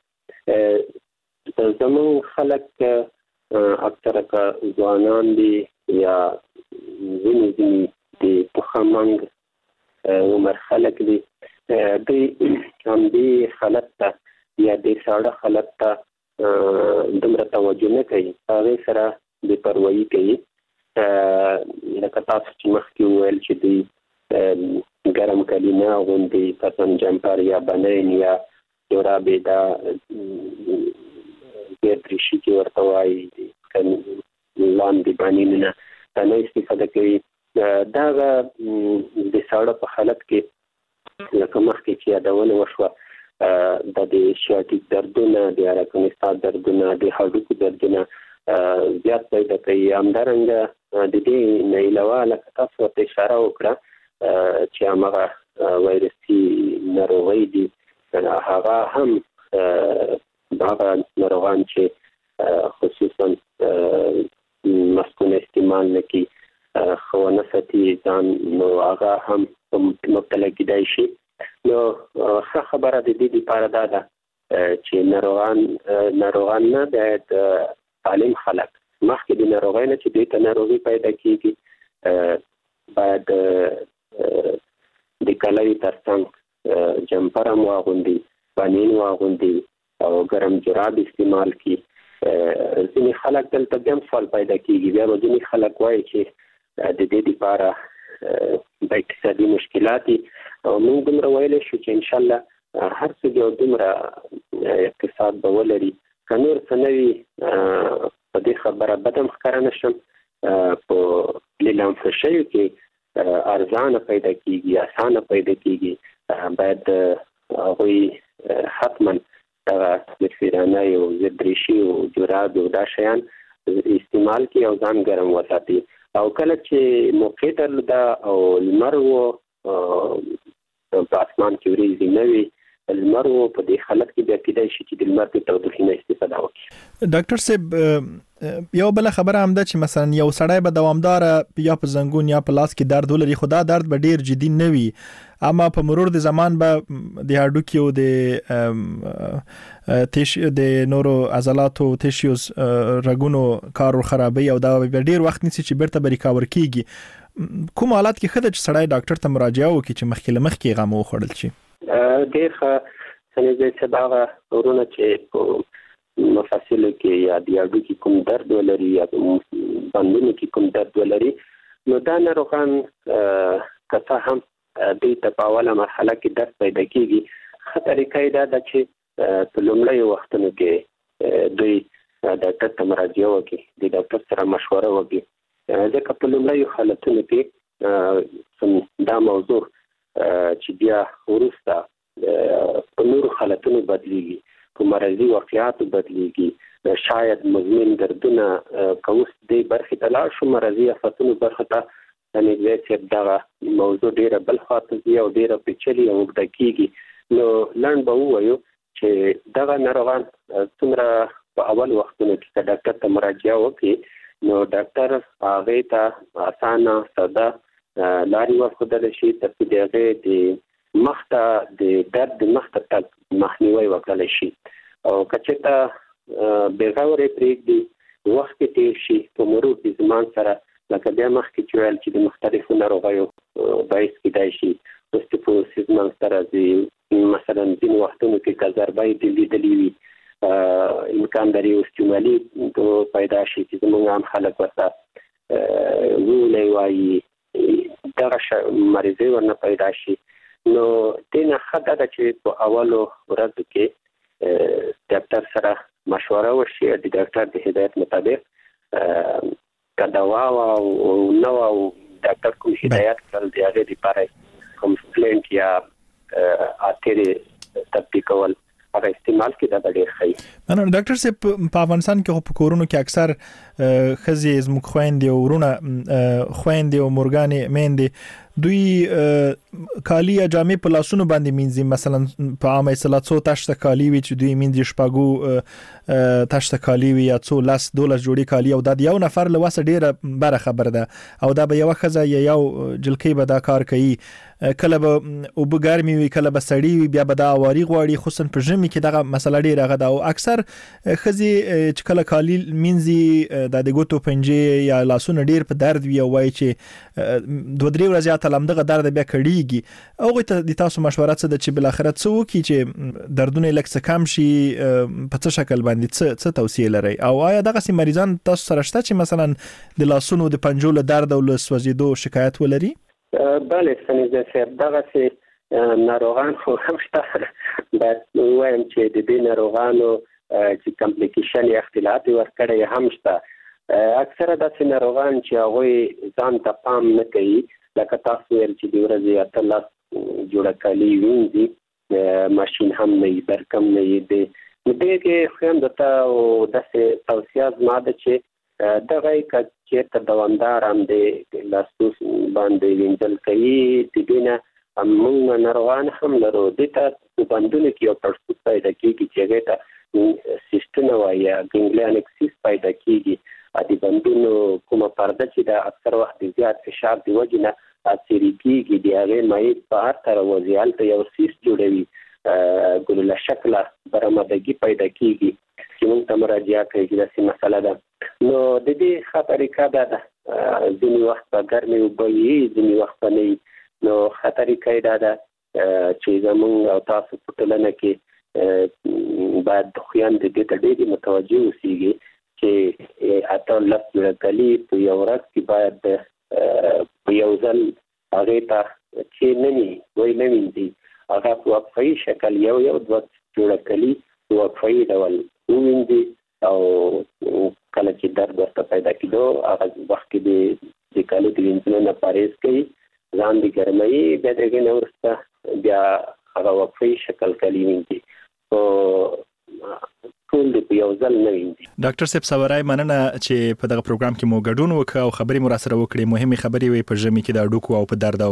E: وکړه زمون خلک اکثره کا ځوانان دي یا ځینې ځینې د پخمنګ عمر خلک دي د هم دې حالت ته یا د ساړه حالت ته دومره توجه نه کوي، هغې سره بې پروایي کوي. لکه تاسو چې مخکې وویل چې د ګرم کالي نه اغوندي، مثلا جمپر یا بنین یا جورابې دا ګردریشي چې ورته وایي لاندې بنین نه دا نه استفاده کوي. دا د ساړه په حالت کې لکه مخکې چې یادونه وشوه د د شیاتیک دردونه، د اراکنستا دردونه، د هډوکو دردونه زیات پیدا کوي. همدارنګه د دې نه علاوه لکه تاسو ورته اشاره وکړه چې هماغه وایرسي ناروغۍ دي، هغه هم هغه ناروغان چې خصوصا مسکونه استعمال نه کوي خونه ساتي ځان، نو هغه هم مبتلا کېدای شي. نو ښه خبره د دې لپاره دا ده چې ناروغان ناروغان نه باید سالم خلک مخکې د ناروغۍ نه چې دوی ته ناروغي پیدا کېږي باید د کالي تر څنګ جمپر هم واغوندي، بنین واغوندي او ګرم جراب استعمال کړي. ځینې خلک دلته بیا هم سوال پیدا کېږي، بیا به ځینې خلک وایي چې د دې لپاره د اقتصادي مشکلات او موږ دومره ویلی شو چې انشاءالله هر څه یو دومره اقتصاد به ولري. که نور څه نه وي په دې خبره بد هم ښکاره نه شم، په لیلامفه شیو کې ارزانه پیدا کېږي، اسانه پیدا کېږي. باید هغوی حتما دغه فیرانه او زردریشي او جراب او دا شیان استعمال کړي او ځان ګرم وساتي. او کله چې موقع درلوده او لمر و په اسمان کې وریځې نه وي لمر او په دې حالت کې بیا کېدای شي چې د لمر په تودوخې نه استفاده وکړي.
D: ډاکټر صاحب یو بل خبره هم ده چې مثلا یو سړی به دوامدار یا په زنګون یا په لاس کې درد ولري، خو دا درد به ډیر جدي نه وي، اما په مرور د زمان به د هډوکي او د تیش د نورو عضلاتو تیشوز رګونو کار خرابوي او دا به ډیر وخت نیسي چې بیرته به ریکاور کیږي. کوم حالات کې خدای چې سړی ډاکټر ته مراجعه وکړي چې مخکې له مخکې غم وخوړل شي؟
E: ډیر ښه څنګه چې دا ورونه چې مفاصلو کې یا د هډوکي کوم درد ولري یا باندې کې کوم درد ولري، نو دا ناروغان کته هم د تپاوله مرحله کې درد پیدا کیږي. خطرې کیدا د چې په لومړی وختونو کې دوی ډاکټر ته مراجعه وکړي، د ډاکټر سره مشوره وکړي، ځکه په لومړی حالتونو کې دا موضوع چې بیا وروسته په نورو حالتونو بدلیږي، په مرضي واقعاتو بدلیږي، شاید مزمن دردونه کوس دې برخې ته لاړ شو، مرضي آفتونو برخه ته نږدې چې دا موضوع ډیره بل خاطر دی او ډیره پیچلې او اوږده کیږي. نو لنډ به ووایو چې دغه ناروغان څومره په اول وختونو کې ډاکټر ته مراجعه وکړي، نو ډاکټر هغه ته اسانه ساده لارې ورښودل شي تر څو د هغې د مخته د درد د مخته تګ مخنیوی وکړلی شي. او که چېرته بېغورې پرېږدي، وخت کې تېر شي، په مرور د زمان سره لکه بیا مخکې چې ویل چې د مختلفو ناروغیو باعث کېدای شي اوسټیوپوروسیس منځته راځي، مثلا ځینې وختونو کې که ضربه یې لیدلې وي، امکان لري اوسټیومالي پیدا شي چې زموږ عام خلک ورته وولی وایي، دغه مریضۍ ورنه پیدا شي. نو دې نه ښه دا ده چې په اولو ورځو کې ډاکټر سره مشوره وشي، د ډاکټر د هدایت مطابق که دوا او نه او ډاکټر کوم هدایت کړل د هغې دپاره کوم سپلینټ یا اترې تطبیقول هغه استعمال کې دا ډېر ښه.
D: مننه ډاکټر صاحب. په افغانستان کې په کورونو کې اکثر ښځې زموږ خویندې او ورونه خویندې او مورګانې میندې دوی کالي یا جامې په لاسونو باندې مینځي، مثلا په عامه اصطلاح څو تشته کالي وي چې دوی مینځي، شپږو تشته کالي وي یا څو لس دولس جوړې کالي، او دا د یو نفر له وسه ډېره بره خبره ده، او دا به یوه ښځه یا یو جلکۍ به دا کار کوي، کله به اوبه ګرمې وي کله به سړې وي، بیا به دا اواري غواړي، خصوصا په ژمي کې دغه مسله ډېره هغه ده. او اکثر ښځې چې کله کالي مینځي دا د ګوتو پنجې یا لاسونه ډېر په درد وي او وایي چې دوه درې ورځې اته لمدغه درد بیا کړېږي. هغوی ته د تاسو مشوره څه ده چې بالاخره څه وکړي چې دردونه یې لږ څه کم شي، په څه شکل باندې څه څه توصیه لرئ؟ او آیا دغسې مریضان تاسو سره شته چې مثلا د لاسونو د پنجو له درد او له سوځېدو شکایت ولري؟
E: بله سنیزه صاحب، دغسې ناروغان خو هم شته. باید ووایم چې د دې ناروغانو چې کمپلیکیشن یا اختلاط یې ورکړی هم شته. اکثره داسې ناروغان چې هغوی ځان ته پام نه کوي، لکه تاسو ویل چې د ورځې اته لس جوړه کالي وینځي، ماشین هم نه وي، برق هم نه وي. د دې کې خو هم درته داسې توصیه زما ده چې دغه یې که چېرته دوامدار هم د لاسو باندې وینځل کوي، د دې نه موږ ناروغان هم لرو. دې ته په بندونو کې یو پړسوب پیدا کېږي چې هغې ته سیسټونه وایي یا ګنګلیانکسیس پیدا کېږي. د بندونو کومه پرده چې د اکثر وخت د زیات فشار د وجې نه اثرې کېږي، د هغې مایع په هر طرف وځي، هلته یو سیس جوړوي، ګلوله شکله برآمدګي پیدا کېږي چې موږ ته مراجعه کوي چې داسې مسله ده. نو د دې ښه طریقه دا ده، ځینې وخت به ګرمې اوبه وي، ځینې وخت به نه وي. نو ښه طریقه یې دا ده چې زموږ او تاسو په ټولنه کې باید د خویندې دې ته ډېرې متوجه اوسېږي چې اته لس جوړه کالي په یو ورځ کې باید په یو ځل هغې ته چې نه وي وایي نه وینځي، هغه په وقفه‌یي شکل یو یو دوه جوړه کالي په وقفه‌یي ډول ووینځي، او کله چې درد ورته پیدا کېدو هغه وخت کې د کالو د وینځلو نه پرهیز کوي، ځان دې ګرموي، بیا د هغې نه وروسته بیا هغه وقفه‌یي شکل کالي وینځي. په ټول د یو ځل نه ویني.
D: ډاکټر صاحب سوارای مننه چې په دغه پروګرام کې مو ګډون وکړ او خبرې مو را سره وکړې. مهمه خبرې وي په ژمي کې د اډوکو او په درد او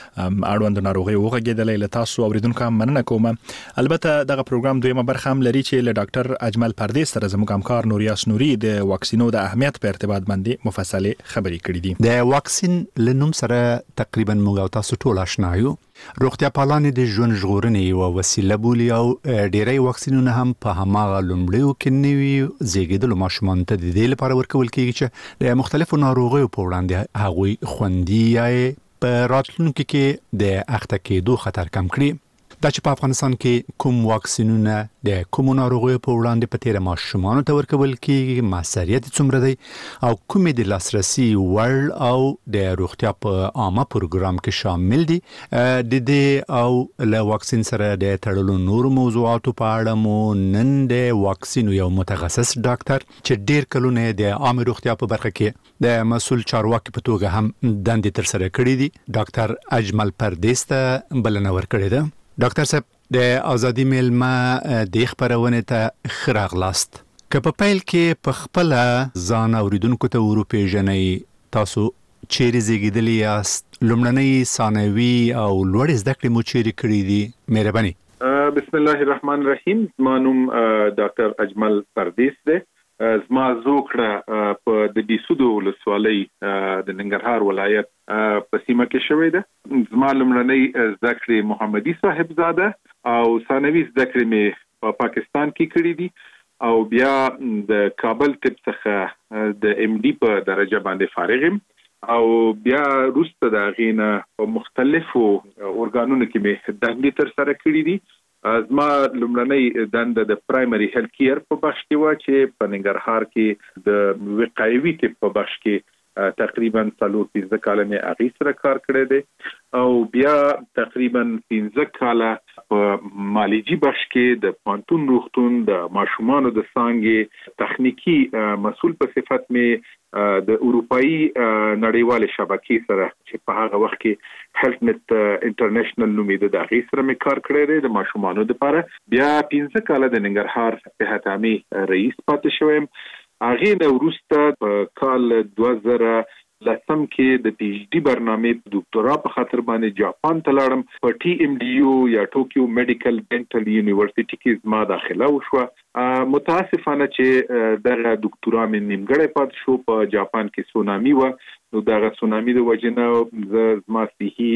D: اړوند ناروغي وغږېدلې. له تاسو اوریدونکو مننه کوم. البته دغه پروګرام دویمه برخه هم لري چې له ډاکټر اجمل پردیس سره زموږ همکار نوریاس نوري د واکسینو د اهمیت په ارتباط باندې مفصله خبرې کړې دي.
B: د واکسین لنوم سره تقریبا موږ تاسو ټول آشنا یو. روغتیا پالانې د ژوند ژغورنې یو وسیله بولي او ډېری واکسینونه هم په هماغه لومړیو کې نوي زیږیدلو ماشومان ته د دې لپاره ورکول کېږي چې د مختلفو ناروغیو په وړاندې هغوی خوندي یا په راتلونکي کې د اخته کېدو خطر کم کړي. دا چې په افغانستان کې کوم واکسینونه د کوم ناروغیو په وړاندې په تیر ماشومان ته ورکول کېږي، موثریت څومره دی او کومې د لاسرسي وړ او د روغتیا په عامه پروګرام کې شامل دي، د دې او له واکسین سره د تړلو نور موضوعاتو په اړه مو نن د واکسین یو متخصص ډاکټر چې ډېر کلونه د عامه روغتیا په برخه کې د مسؤل چارواکي په توګه هم دندې تر سره کړې دي، ډاکټر اجمل پردیس ته بلنه ورکړې ده. ډاکټر صاحب د ازادي میلمه د خبرونه ته خراغلاست. که په پیل کې په خپل ځان اوریدونکو ته ورپېژنئ، تاسو چیرې زیږیدلی یاست، لومړنۍ ثانوي او لوړې زده کړې مو چیرې کړې دي؟ مهرباني.
K: بسم الله الرحمن الرحیم. زما نوم ډاکټر اجمل پردیس دی. زما زوکړه په د بیسودو ولسوالۍ د ننګرهار ولایت په سیمه کې شوې ده. زما لومړنۍ زده کړې محمدي صاحبزاده او ثانوي زده کړې مې په پاکستان کې کړې دي او بیا د کابل طب څخه د ام ډي په درجه باندې فارغ یم او بیا وروسته د هغې نه په مختلفو ارګانونو کې مې دندې تر سره کړې دي. زما لومړنۍ دنده د پرایمري هیلث کیر په بخش کې و چې په ننګرهار کې د وقایوي طب په بخش کې تقریبا څلور پنځه کاله مې هغې سره کار کړی دی او بیا تقریبا پنځه کاله په مالجي بخش کې د پانتون روغتون د ماشومانو د څانګې تخنیکی مسؤل په صفت مې د اروپایي نړیوالې شبکې سره چې په هغه وخت کې هیلث نت انټرنیشنل نومېده د هغې سره مې کار کړی دی د ماشومانو دپاره. بیا پنځه کاله د ننګرهار صحت عامې رئیس پاتې شویم. هغې نه وروسته په کال دوه زره لسم کې د پی ایچ ډي برنامې په دوکتورا په خاطر باندې جاپان ته لاړم. په ټي ام ډي یو یا ټوکیو میډیکل ډینټل یونیورسيټي کې زما داخله وشوه. متاسفانه چې دغه دوکتورا مې نیمګړی پاتې شو. په جاپان کې سونامي و، نو دغه سونامي د وجې نه زما صحي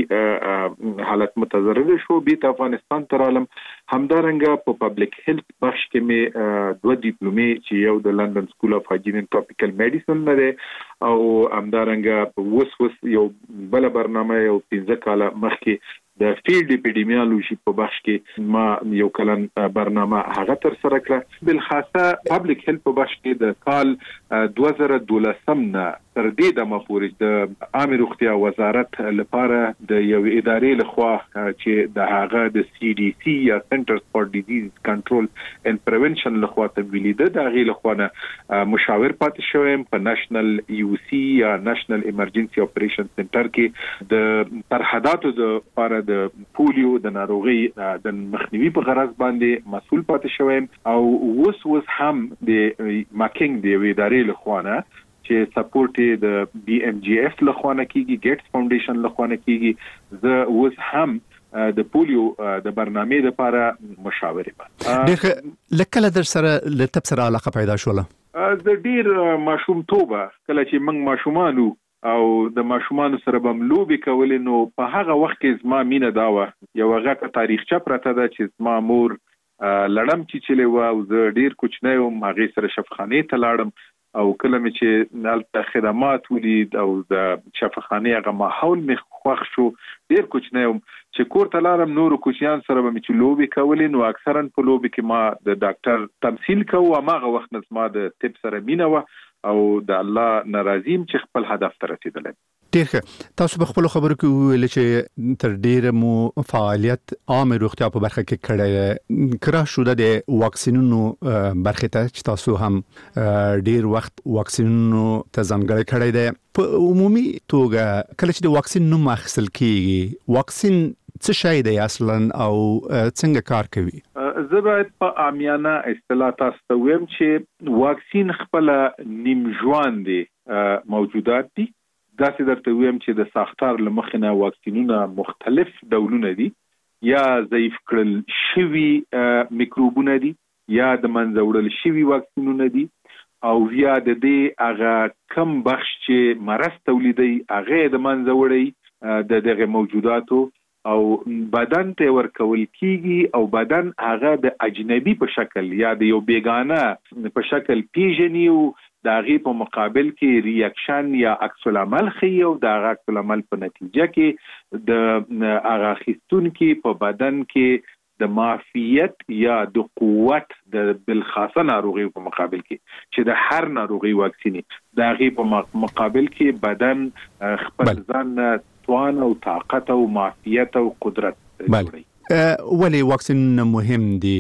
K: حالت متضرر شو. بیرته افغانستان ته رالم. همدارنګه په پبلک هیلث بخش کې مې دوه ډیپلومې چې یو د لندن سکول اف هایجین اینڈ ټراپیکل میډیسن نه دی او همدارنګه اوس اوس یو بل برنامه یو پنځه کاله مخکې د فیلډ اپیډیمیولوژي په بخش کې ما یو کلن برنامه هغه تر سره کړه. بالخاصه پبلک هیلث په بخش کې د کال دوه زره دولسم نه تر دې دمه پورې د عامه روغتیا وزارت لپاره د یو ادارې لخوا چې د هغه د سی ډي سی یا سنټرز فار ډیزیز کنټرول اند پریونشن لخوا تمویلي ده، د هغې لخوا نه مشاور پاتې شویم. په نېشنل یو سی یا نېشنل ایمرجنسي اپریشن سنټر کې د سرحداتو لپاره د پولیو د ناروغي د مخنیوي په غرض باندې مسؤل پاتې شویم او اوس اوس هم د ماکینګ د یوې ادارې لخوا نه چې سپورټ د بی ام جی اف لخوا نه کیږي، ګیټس فاونډیشن لخوا نه کیږي. زه اوس هم د پولیو د برنامې لپاره مشاور یم.
B: ډېر لکه در سره له طب سره علاقه پیدا شوله؟
K: د ډېر ماشومتوبه کله چې موږ ماشومان او د ماشومان سره به لوبې کولې، نو په هغه وخت کې زما مینه دا وه، یوه غټه تاریخچه پرته ده چې زما مور لړم چیچلې وه او زه ډېر کوچنی وم. هغې سره شفاخانې ته لاړم او کله مې چې هلته خدمات ولید او د شفاخانې هغه ماحول مې خوښ شو، ډېر کوچنی وم چې کور ته لاړم. نورو کوچنیانو سره به مې چې لوبې کولې، نو اکثرا په لوبې کې ما د ډاکټر تمثیل کوو. هماغه وخت نه زما د طب سره مینه وه او د الله نه راضي یم چې خپل هدف ته رسېدلی.
B: ډېر ښه. تاسو په خپلو خبرو کې وویل چې تر ډېره مو فعالیت عامه روغتیا په برخه کې کړی. که راشو د واکسینونو برخې ته چې تاسو هم ډېر وخت واکسینونو ته ځانګړی کړی دی، په عمومي توګه کله چې د واکسین نوم اخیستل کېږي، واکسین څه شی دی اصلا او څنګه کار کوي؟
K: زه باید په عامیانه اصطلاح تاسو ته ویم چې واکسین خپل نیم ژوند دي موجودات دي. دا چې درته ویم چې د ساختار لمخنه واکسینونه مختلف ډولونه دي، یا ضعیف کړل شوي میکروبونه دي، یا د منځه وړل شوي واکسینونه دي، او یا د دې هغه کم بخش چې مرض تولیدي هغه د منځه وړي د دغه موجوداتو او بدن ته ورکول کیږي، او بدن هغه د اجنبي په شکل یا د یو بیگانه په شکل پیژني او د هغې په مقابل کې ریاکشن یا عکس العمل ښیي، او د هغه عکس العمل په نتیجه کې د هغه اخیستونکي په بدن کې د معافیت یا د قوت د بالخاصه ناروغي په مقابل کې چې د هر ناروغي واکسیني د هغې په مقابل کې بدن خپل ځان توان او طاقت او معافیت او قدرت جوړوي.
B: ولی واکسین مهم دي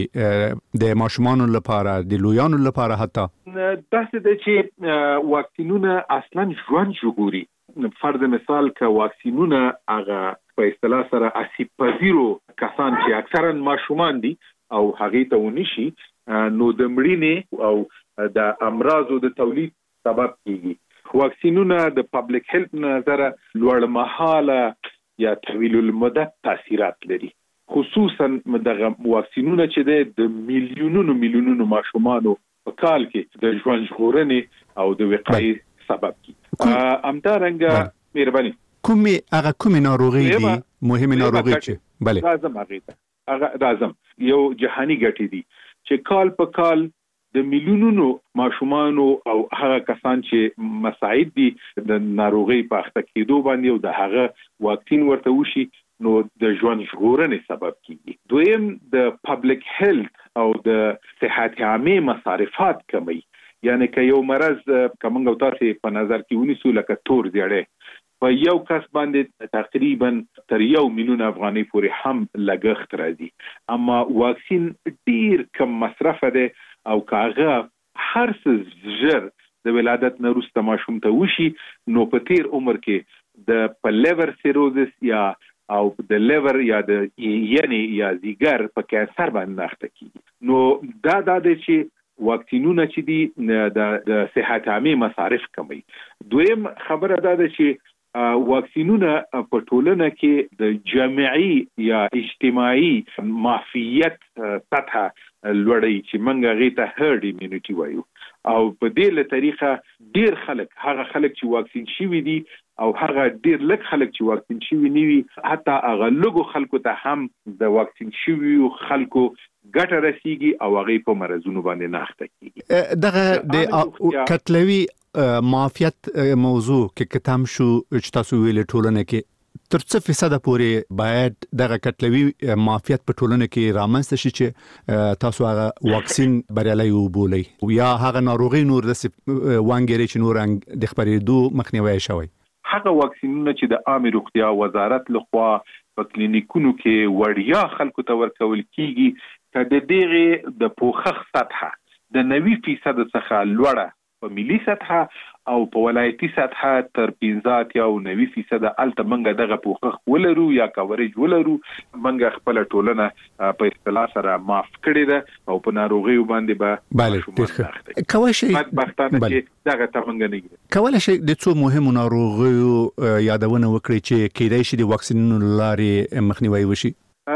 B: د ماشومانو لپاره، د لویانو لپاره؟ حتی
K: داسې ده چې واکسینونه اصلا ژوند ژغوري. فرض مثال که واکسینونه هغه په اصطلاح سره اسیب پذیرو کسان چې اکثرا ماشومان دي او هغه ته ونشي، نو د مړینې او د امراضو د تولید سبب کیږي. واکسینونه د پبلک هیلث نظر لوړ مهاله یا طویل المدت تاثیرات لري، خصوصا دغه واکسینونه چې د میلیونونو میلیونونو ماشومانو په کال کې د ژوند ژغورنې او د وقایې سبب کیږي. همدارنګه مهرباني
B: کومي هغه کومي ناروغي دي مهمه ناروغي چې بله
K: لازم هغه هغه لازم یو جهانی ګټي دي چې کال په کال د میلیونونو ماشومان او هغه کسان چې مساعد دي د ناروغي په اخته کېدو باندې او د هغه واکسین ورته وشي، نو د ژوند ژغورنې سبب کیږي. دویم د پبلک هیلث او د صحت عامه مصارفات کمی، یعنی که یو مرض کومنګ او تاسو په نظر کې ونیسو لکه تور دیړې، په یو کس باندې تقریبا تر یو میلیون افغانۍ پورې هم لګښت راځي، اما واکسین ډیر کم مصرف ده او کاغه هر څه زر د ولادت نه وروسته ماشوم ته وشي، نو په تیر عمر کې د په لیور سیروزس یا او د لیور یا د یعنی یا زیګر په کانسر باندې اخته کیږي. نو دا د چې واکسینونه چې دي د صحت عامه مصارف کموي. دویم خبره دا ده چې واکسینونه په ټولنه کې د جمعي یا اجتماعي معافیت سطح لوړی چې منګه غیته هرد ایمونټي وایو، او په دې له طریقه ډیر خلک هغه خلک چې واکسین شوي دي او هغه ډیر لږ خلک چې واکسین شوي نه وي، حتی هغه لږو خلکو ته هم د واکسین شوي خلکو ګټه رسیږي او هغه په مرزونو باندې نه اخته کیږي.
B: دغه د کتلوي معافیت موضوع کې کتم شو چې تاسو ویل ټولنه کې تر څه فیصد پورې باید دغه کتلوي معافیت په ټولنه کې رامنځته شي چې تاسو هغه واکسین بریالي وبولئ، یا هغه ناروغي نور د وانګری چې نور د خپرېدو مخنیوي شوی؟
K: هغه واکسینونه چې د عامه روغتیا وزارت لخوا په کلینیکونو کې وړیا خلکو ته ورکول کیږي، که د دغه د پوښښ سطح د نوي فیصد څخه لوړه په ملي سطح او په ولایتي سطح تر پنځه یا نوي فیصد الته منګه دغه پوښښ ولرو یا کاورج ولرو، منګه خپل ټولنه په اصطلاح سره معاف کړی ده او په ناروغي باندې به
B: بله کوي شي
K: بدبختانه چې دغه تمنګ نه
B: کوي شي د څو مهمو ناروغیو یادونه وکړي چې کېدای شي د واکسینونو لارې مخنیوي وشي.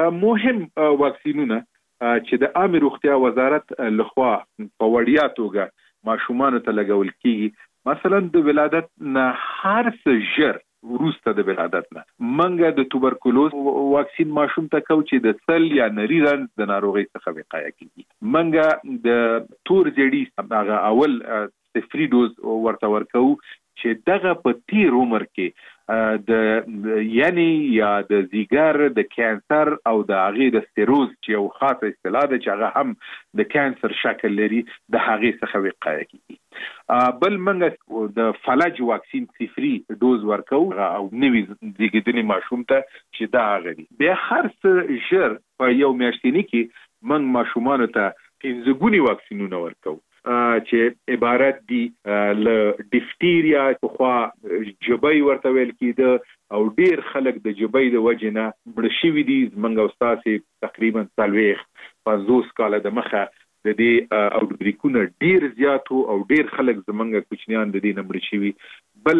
K: مهم واکسینونه چې د عامه روغتیا وزارت لخوا په وړیا توګه ماشومان ته لګول کیږي، مثلا د ولادت نه هر څه ژر وروسته د ولادت نه منګه د توبرکلوز واکسین ماشوم ته کو چې د سل یا نری رنځ د ناروغي څخه وقایه کیږي، منګه د تور جړی هغه اول صفری ډوز ورته ورکو چې دغه په تیر عمر کې د یعنی یا د زیګر د کانسر او د هغې د سټیروز چې یو خاصه اصطلاح ده چې هغه هم د کانسر شکل لري، د هغې څخه وقایه کیږي. بل منګه د فلج واکسین صفری ډوز ورکو او نوي زیږیدلي ماشوم ته چې دا هغه دي. بیا هر څه ژر په یو میاشتني کې منګ ماشومانو ته پنځه ګوني واکسینونه ورکو چې عبارت دي ل ډیفتیریا په خوا جبای ورته ویل کېده او ډیر خلک د جبای د وجنه مړ شوي دي، منګه استاد تقریبا څلوېښت پنځوس کاله د مخه د دې اوټبریکونه ډیر زیاتو او ډیر خلک زمونږ کوچنیان د دې نمبر شوي. بل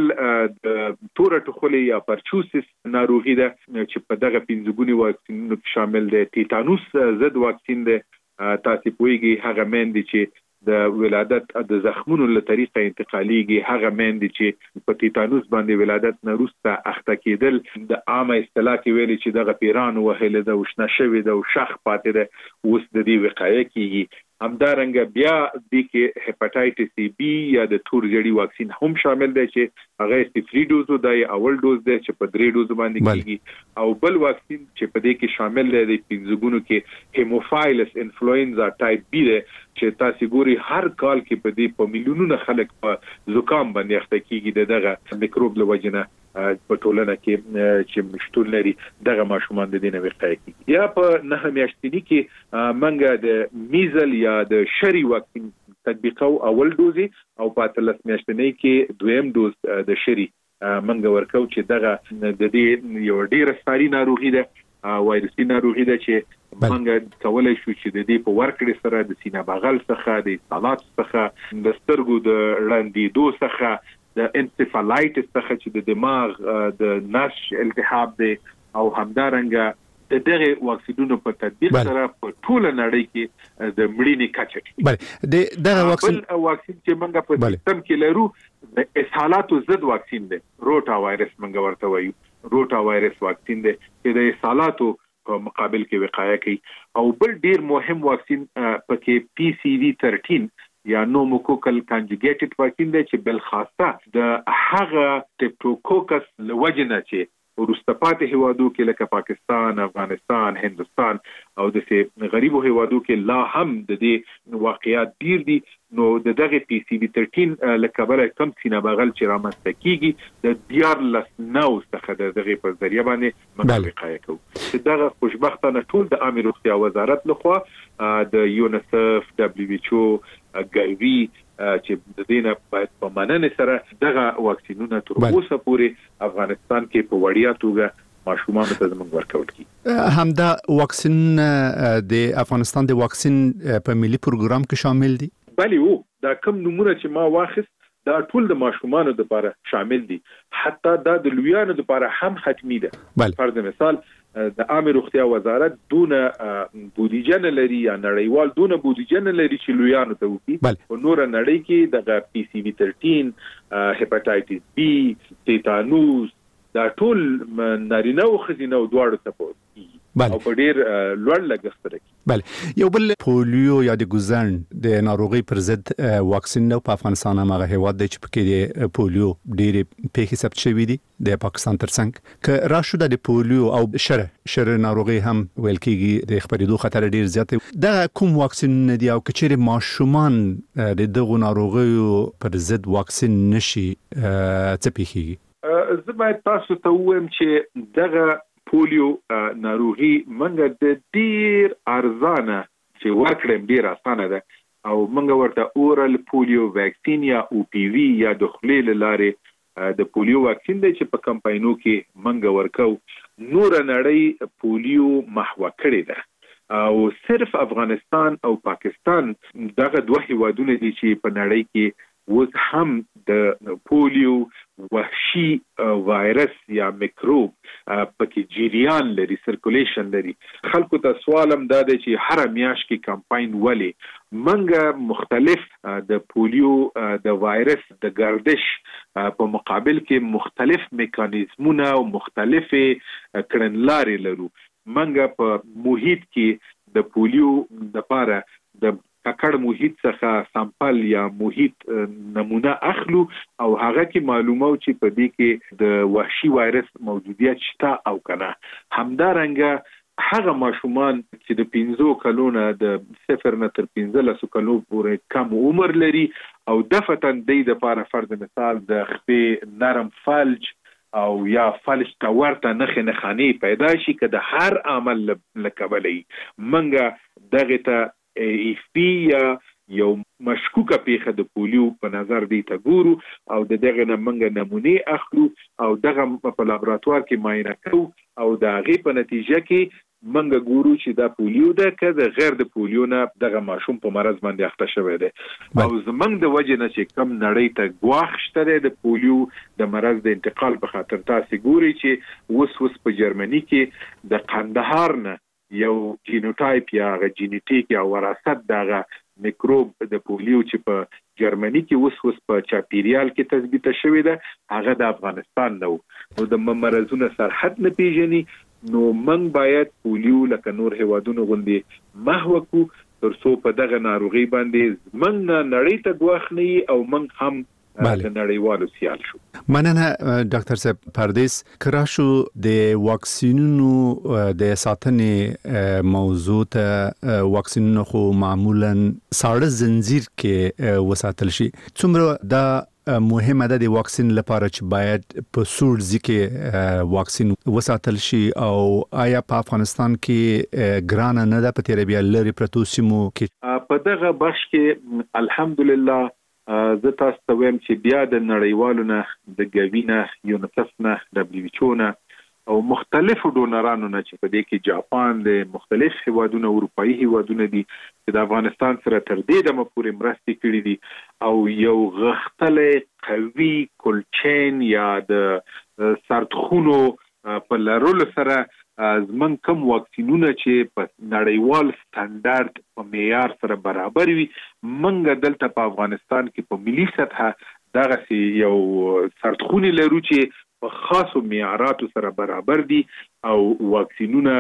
K: د تور ټخولي یا پرچوسس ناروغي ده چې په دغه پنځګونی واکسینونو شامل ده. تیتانوس ضد واکسین ده، تاسو پوهیږئ هغه مېندې چې د ولادت د زخمونو له طریقه انتقالیږي، هغه مېندې چې په تیتانوس باندې ولادت نه وروسته اخته کېدل د عامه اصطلاح کې ویلي چې دغه پیران وهلې ده او شنه شوې ده او شخ پاتې ده، اوس د دې وقایه کېږي. همدارنګه بیا د کې هپاتایټس بی یا د تور زیړي واکسین هم شامل دی چې هغه صفري ډوز دی، اول ډوز دی چې په درې ډوز باندې کېږي، او بل واکسین چې په دې کې شامل دی د پنځګونو کې هیموفایلس انفلوئنزا ټایپ بی دی چې تاسو ګوري هر کال کې په دې په میلیونونو خلک په زکام باندې اخته کېږي د دغه میکروب له وجنه په ټولنه کې چې مشتول لري دغه ماشومان د دې نه وقایه کیږي. یا په نه میاشتنی کې منګه د میزل یا د شری واکسین تطبیقو اول دوزي او په اتلس میاشتنی کې دویم دوز د شری منګه ورکو چې دغه د دې یو ډیره ساري ناروغي ده، وایرسي ناروغي ده چې منګه کولای شو چې د دې په ورکړې سره د سینه بغل څخه د سالات څخه د سترګو د ړندېدو څخه د انسفالایټس څخه چې د دماغ د نش التهاب دی او همدارنګه د دغه واکسینونو په تطبیق سره په ټوله نړۍ کې د مړینې کچه
B: بله د دغه واکسین
K: واکسین چې موږ په سیستم کې لرو د اسهالاتو ضد واکسین دی، روټا وایرس موږ ورته وایو، روټا وایرس واکسین دی چې د اسهالاتو په مقابل کې وقایه کوي. او بل ډیر مهم واکسین پکې پی سی وی تھرټین یا نوموکوکل کانجوګیټډ واکسین دی چې بل خاصه د هغه ټریپټوکوکس لوجنه چې ورسته پاتې هیوادو کې لکه پاکستان، افغانستان، هندستان او د سه غریبو هیوادو کې لا هم د دې واقعیات ډیر دي، نو د دغه پی سی وی تھرټین لکه بل کم سینه بغل چې رامنځته کیږي د دیار لس نو څخه د دغه په ذریعہ باندې موږ وقایه کوو. چې دغه خوشبختانه ټول د عامه روغتیا وزارت لخوا د یونیسف، دبليو ایچ او، ګایوي چې د دینه په مننه سره دغه واکسینونه تر اوسه پورې افغانستان کې په وړیا توګه ماشومان ته زموږ ورکول کی.
B: همدا واکسین د افغانستان د واکسین په ملي پروګرام کې شامل دي؟
K: بله وو، دا کوم نمونه چې ما واخیست دا ټول د ماشومان لپاره شامل دي، حتی دا د لویانو لپاره هم حتمی ده. فرض مثال د عامه روغتیا وزارت دونه بودیجه نه لري یا نړیوال دونه بودیجه نه لري چې لویانو ته وکړي، په نور نړۍ کې د پی سی وی تھرټین، هپاتایټس بی، تیتانوس دا ټول نارینه او ښځینه دواړو ته پوهیږي او په ډیر لوړ لګښت لري.
B: بله یو بل پولیو یا د ګوزن د ناروغي پر ضد واکسین نو په افغانستان هغه هیواد دی چې پکې د پولیو ډیر پیښې ثبت شوې دي د پاکستان ترڅنګ که راشو د پولیو او شره شره ناروغي هم ویل کېږي د خبرېدو خطر ډیر زیات دی. دا کوم واکسین دی او کچېره ماشومان د دغه ناروغیو پر ضد واکسین نشي څه پیښیږي؟
K: زه باید تاسو ته ووایم چې دغه پولیو ناروغي منګه د ډیر ارزانه چې ورکړم ډیر اسانه ده او منګه ورته اورال پولیو واکسین یا او پی وی یا د خلیل لارې د پولیو واکسین دی چې په کمپاینو کې منګه ورکو. نور نړۍ پولیو محو کړی ده او صرف افغانستان او پاکستان دغه دوه هیوادونه دي چې په نړۍ کې وز هم د پولیو وحشي وایرس یا میکروب پکې جریان لري، سرکولیشن لري. خلکو ته سوالم دا دی چې هر میاش کې کمپاین ولې منګه مختلف د پولیو د وایرس د گردش په مقابل کې مختلف میکانیزمونه او مختلف کړنلارې لرو. منګه په محیط کې د پولیو لپاره د ککړ محیط څخه سامپل یا محیط نمونه اخلو او هغه کې معلومه چې په دې کې د وحشي وایرس موجودیت شته او کنه. همدارنګه هغه ماشومان چې د پنځو کلونو د صفر نه تر پنځلسو کلونو پورې کم عمر لري او دفتن د دې لپاره فرض مثال د خپې نرم فلج او یا فلج تا ورته نخې نخانې پیدا شي که د هر عمل لکبلې منګه دغه ته ایف پی یا یو مشکوکه پیښه د پولیو په نظر دی ته ګورو او د دغه نمنګ نمونه اخلو او دغه په لابراتوار کې معاینه کوو او د هغې په نتیجه کې منګه ګورو چې دا پولیو ده که د غیر د پولیو نه دغه ماشوم په مرض باندې اخته شوی دی او زمنګ د وجه نه چې کم نړۍ ته ګواښ شته د پولیو د مرض د انتقال په خاطر تاسو ګوري چې وس وس په جرمني کې د قندهار نه یو جینوټایپ یا غ جینیټیک یا وراثت دغه میکروب د پولیو چې په جرمني کې وس وس په چاپیریال کې تثبیت شوی ده هغه د افغانستان نو نو د مرزونو سرحد نه پیژني نو من باید پولیو لکه نور هیوادونو غوندي محو کو تر څو په دغه ناروغي باندې من نړۍ ته ګواښ او من هم د نړیوالو سیال شو.
B: مننه ډاکټر صاحب پردیس کراشو د واکسینونو د ساتنې موضوع ته واکسینونو خو معمولا ساړه زنجیر کې وساتل شي څومره دا مهمه ده د واکسین لپاره چې باید په سور ځکه واکسین وساتل شي او آیا په افغانستان کې ګران نه ده په تیر بیا لري پروتو سیمو کې
K: په دغه بخش کې الحمدلله زه تاسو ته وایم چې بیا د نړیوالو نه د ګوینه یونیسف نه دبليو ایچ او نه او مختلفو ډونرانو نه چې په دې کې جاپان د مختلف هیوادونو اروپאי هیوادونو دي چې د افغانستان سره تر دې دمه پورې مرستې کړې دي او یو غختلې قوي کولچین یا د سرتخونو په لرلو سره زمون کوم واکسینونه چې په نړیوال سټانډرډ په معیار سره برابر وي منګه دلته په افغانستان کې په ملي سطح دغه یو سرتخونی لرو چې په خاصو معیاراتو سره برابر دي او واکسینونه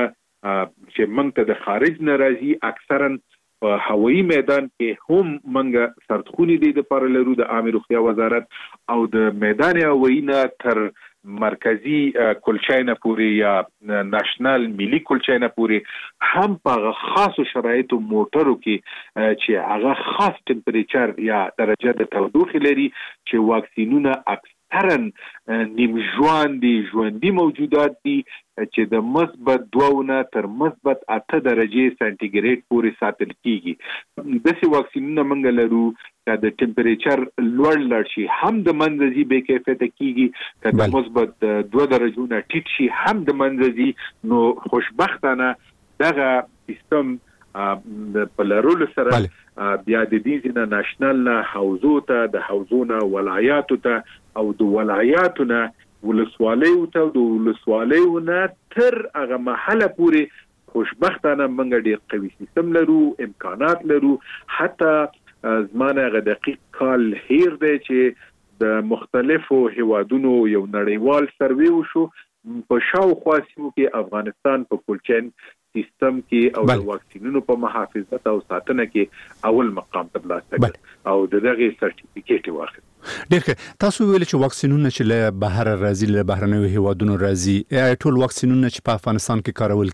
K: چې منګ ته د خارج ناراضي اکثرا په هوایي میدان کې هم منګه سرتخونی دي د پر لرو د عامه روغتیا وزارت او د میدان هوایي نه تر مرکزی کلچاینه پوری یا ناشنل ملي کلچاینه پوری هم په خاصو شرایطو موټرو کې چې هغه خاص ټمپریچر یا درجه د تودوخه لري چې واکسینونه اکثرا نیم ژوندۍ ژوندۍ موجودات دي چې د مثبت دوه تر مثبت اته درجه سانتیګریډ پورې ساتل کیږي د سی واکسینونه منګ لرو چې د ټمپریچر لوړ لړ شي هم د منځي به کیفیت کیږي چې د مثبت دوه درجو نه ټیټ شي هم د منځي نو خوشبختانه دغه سیستم د پلرول سره بیا د دې نه ناشنل نه حوزو ته د حوزونه ولایاتو ته او د ولایاتو نه ولسوالیو ته د ولسوالیو نه تر هغه محله پورې خوشبختانه منګ ډیر قوي سیستم لرو امکانات لرو حتی زمانه غ دقیق کال هیر دی چې د مختلفو هیوادونو یو نړیوال سروې وشو په شاوخوا سیمو کې افغانستان په کولچین سیستم کې او د واکسینونو په محافظت او ساتنه کې اول مقام ترلاسه کړ او دغه سرټیفیکیټ واخیست.
B: ډیر ښه تاسو ویل چې واکسینونه چې له بهر راځي له بهرنیو هیوادونو راځي ټول واکسینونه چې په افغانستان کې کارول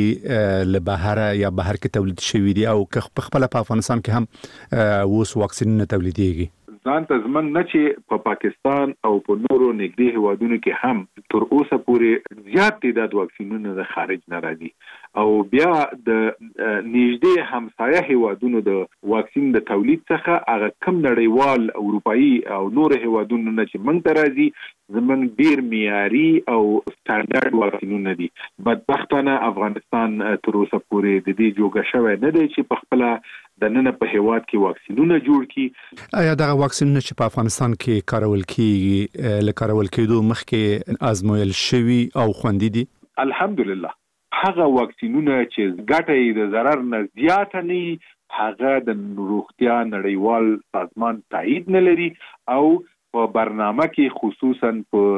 B: کیږي له بهر یا بهر کې تولید شوی دي او په خپل په افغانستان کې هم ووس واکسینونه تولیدېږي
K: ځان ته زمنګ نه چې په پاکستان او په نورو نږدې هیوادونو کې هم تر اوسه پورې زیات تعداد واکسینونه د خارج نه راځي او بیا د نږدې همسایه هیوادونو د واکسین د تولید څخه هغه کم نړیوال اروپאי او نور هیوادونو نه چې موږ ته راځي زمنګ ډیر معیاري او سټانډرډ واکسینونه دي بدبختانه افغانستان تر اوسه پورې د دې جوګه شوی نه دی چې په خپل د نن په هیواد کې واکسینونه جوړ کړي.
B: آیا دا واکسینونه چې په افغانستان کې کارول کیږي له کارول کېدو مخکې آزمویل شوي او خوندي دي؟
K: الحمدلله هغه واکسینونه چې ګټه د ضرر نه زیات نه هغه د روغتیا نړیوال سازمان تایید نه لري او په برنامه کې خصوصا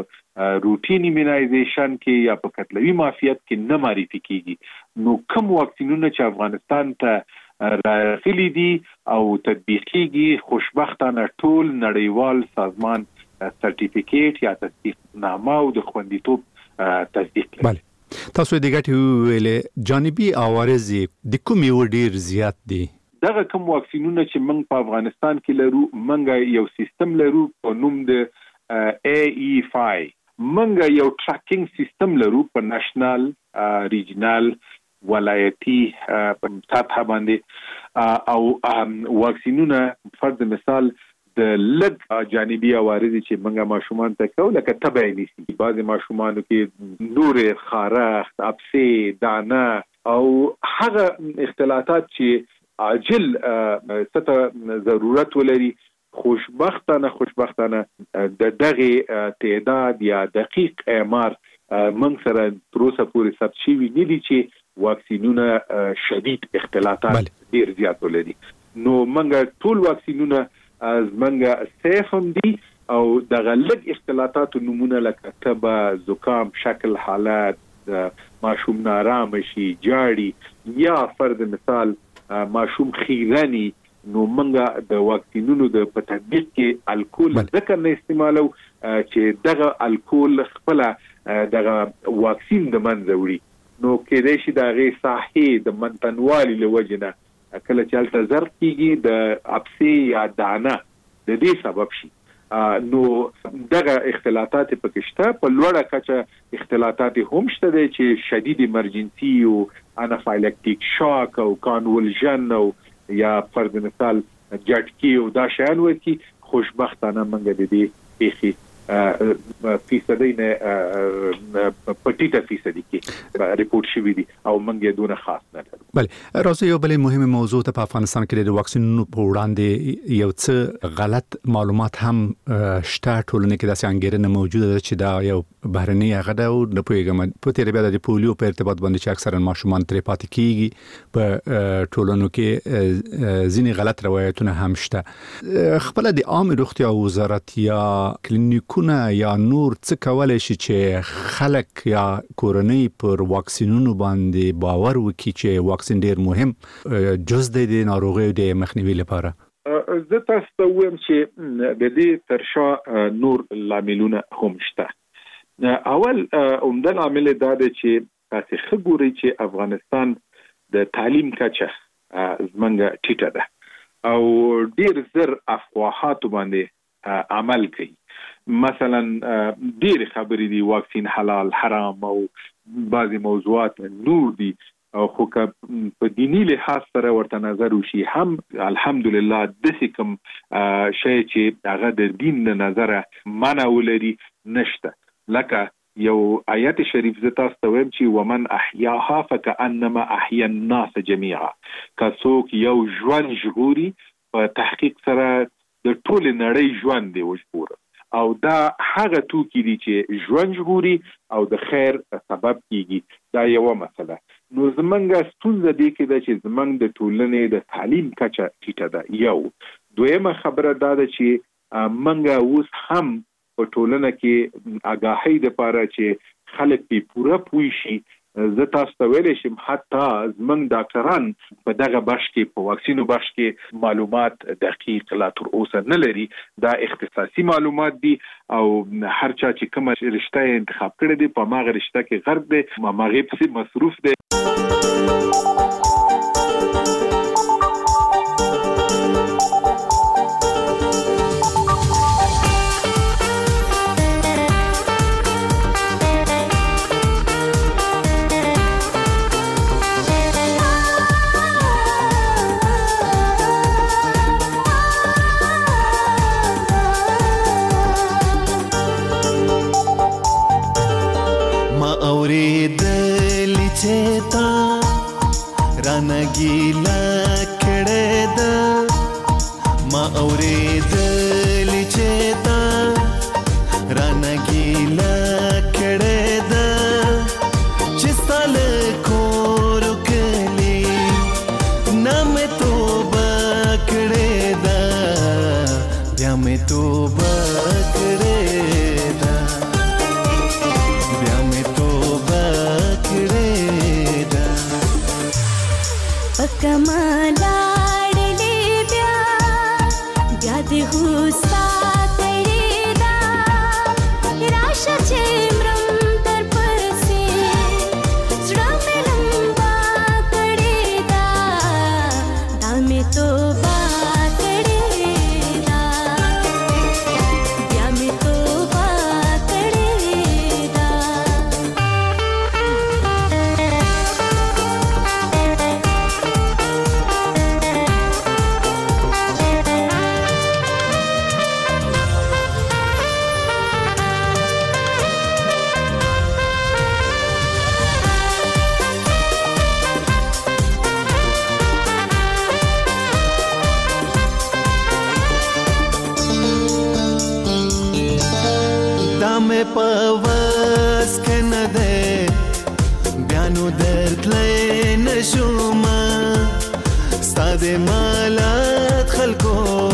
K: په روټین ایمونایزیشن کې یا په قتلوي معافیت کې نه معرفي کیږي نو کوم واکسینونه چې افغانستان ته راغلي دي او تطبیقيږي خوشبختانه ټول نړیوال سازمان سرټیفیکیټ یا تصدیقنامه او د خوندیتوب تصدیق کوي.
B: بله تاسو د ګټې ویلې جانبي عوارض د کوم یو ډیر زیات دي؟
K: دغه کوم واکسینونه چې موږ په افغانستان کې لرو موږ یو سیستم لرو په نوم د اي اي فای موږ یو ټریکینګ سیستم لرو په نېشنل ریجنل ولایتي په سطح باندې او واکسینونه فرض مثال د لږ جانبي عوارض چې موږ ماشومان ته کوو لکه تبعی نيسي بعض ماشومانو کې نور خارښت ابسه دانه او هغه اختلاطات چې عاجل څه ضرورت ولري خوشبختانه خوشبختانه د دغه تعداد یا دقیق اعمار موږ سره تر اوسه پورې ثبت شوي نه دي چې واکسینونه شدید اختلاطات ډیر زیات ولري. نو موږ ټول واکسینونه زمونږ سیف هم دي او دغه لږ اختلاطات نمونه لکه تبه، زکام، شکل حالات، ماشوم نارام شي، جاړي یا فرض مثال ماشوم خیرانی، نو موږ د واکسینونو د په تطبیق کې الکول ځکه نه استعمالو چې دغه الکول خپل دغه واکسین د منځه وړي. نو کېدای شي دغه صحي د منتنوالي لوجنه کله چې الته زر کیږي د اپسی یا دانه د دې سبب شي. نو دغه اختلاطات پکشته په لوړه کچه اختلاطات هم شته چې شدید ایمرجنسي او انافایلکټیک شاک او کانولژن او یا فرض مثال جټکی او دا شیان ورکی خوشبختانه منګه د دې پیخي فیصدی نه پټیټه فیصدی کې ریپورت شوی دي او منګه دونه خاص نه لري.
B: بله راځي یو بل مهمه موضوع ته په افغانستان کې د واکسینونو په وړاندې یو څه غلط معلومات هم شته ټولنه کې داسې انګیرنه موجوده ده چې دا یو بهرنی هغه ده او نه پوهیږم په تیر بیا د پولیو په ارتباط باندې چې اکثرا ماشومان ترې پاتې کیږي په ټولنو کې ځینې غلط روایتونه هم شته. خپل د عام روغتیا وزارت یا کلینیکونه یا نور څه کولای شي چې خلک یا کورنۍ پر واکسینونو باندې باور وکړي چې واکسین ډیر مهم جز د ناروغۍ د مخنیوي لپاره؟
K: زه تاسو ته وایم چې د دې ترشا نور لاملونه هم شته. اول عمده لامل دا دی چې تاسو خبرې چې افغانستان د تعلیم کچه زمونږ ټیټه ده او ډیر زر افواهات باندې عمل کوي. مثلا ډیر خبرې دي واکسین حلال حرام او بعضی موضوعات نور دي او خو په دینی لحاظ سره ورته نظر وشي هم الحمدلله د سکم شی چې هغه د دین نه نظر منع ولري نشته. لکه یو آیت شریف ز تاسو ته ویم چې ومن احیاها فکأنما احیا الناس جميعا، که څوک یو ژوند ژغوري په تحقیق سره د ټول نړۍ ژوند دی وژغوره او دا هغه توکي دي چې ژوند ژغوري او د خیر سبب کیږي. دا یو مسله. نو زمونږ ستونزه دی کې دا چې زمونږ د ټولنې د تعلیم کچه ټیټه ده. یو دویمه خبره دا ده چې منګه اوس هم په ټولنه کې آگاهی د پاره چې خلک په پوره پوي شي. زه تاسو ته ویلې شم حتی زمونږ ډاکټران په دغه بخش کې په واکسینو بخش کې معلومات دقیق لا تر اوسه نه لري. دا اختصاصي معلومات دي او هر چا چې کومه رشته انتخاب کړی دی په ماغه رشته کې غرب دی ماغه په مصروف دی.
L: गीला खड़े दा मा औरे दल चेता राना गीला खड़े दा चिस्ताल को रुकली ना में तो बकड़े दा ब्या में तो बकड़े दा ब्या में तो बकड़े दा
M: कमाला डले ब्या ब्याद हुस्ता तड़ेदा राशा चेमरम तर परसे सड़ा में लंबा कड़ेदा दामे तो बा कड़ेदा ब्या में तो बा कड़ेदा
L: پواز کنه ده بیانو درتلې نشوم ستاد مالات خلکو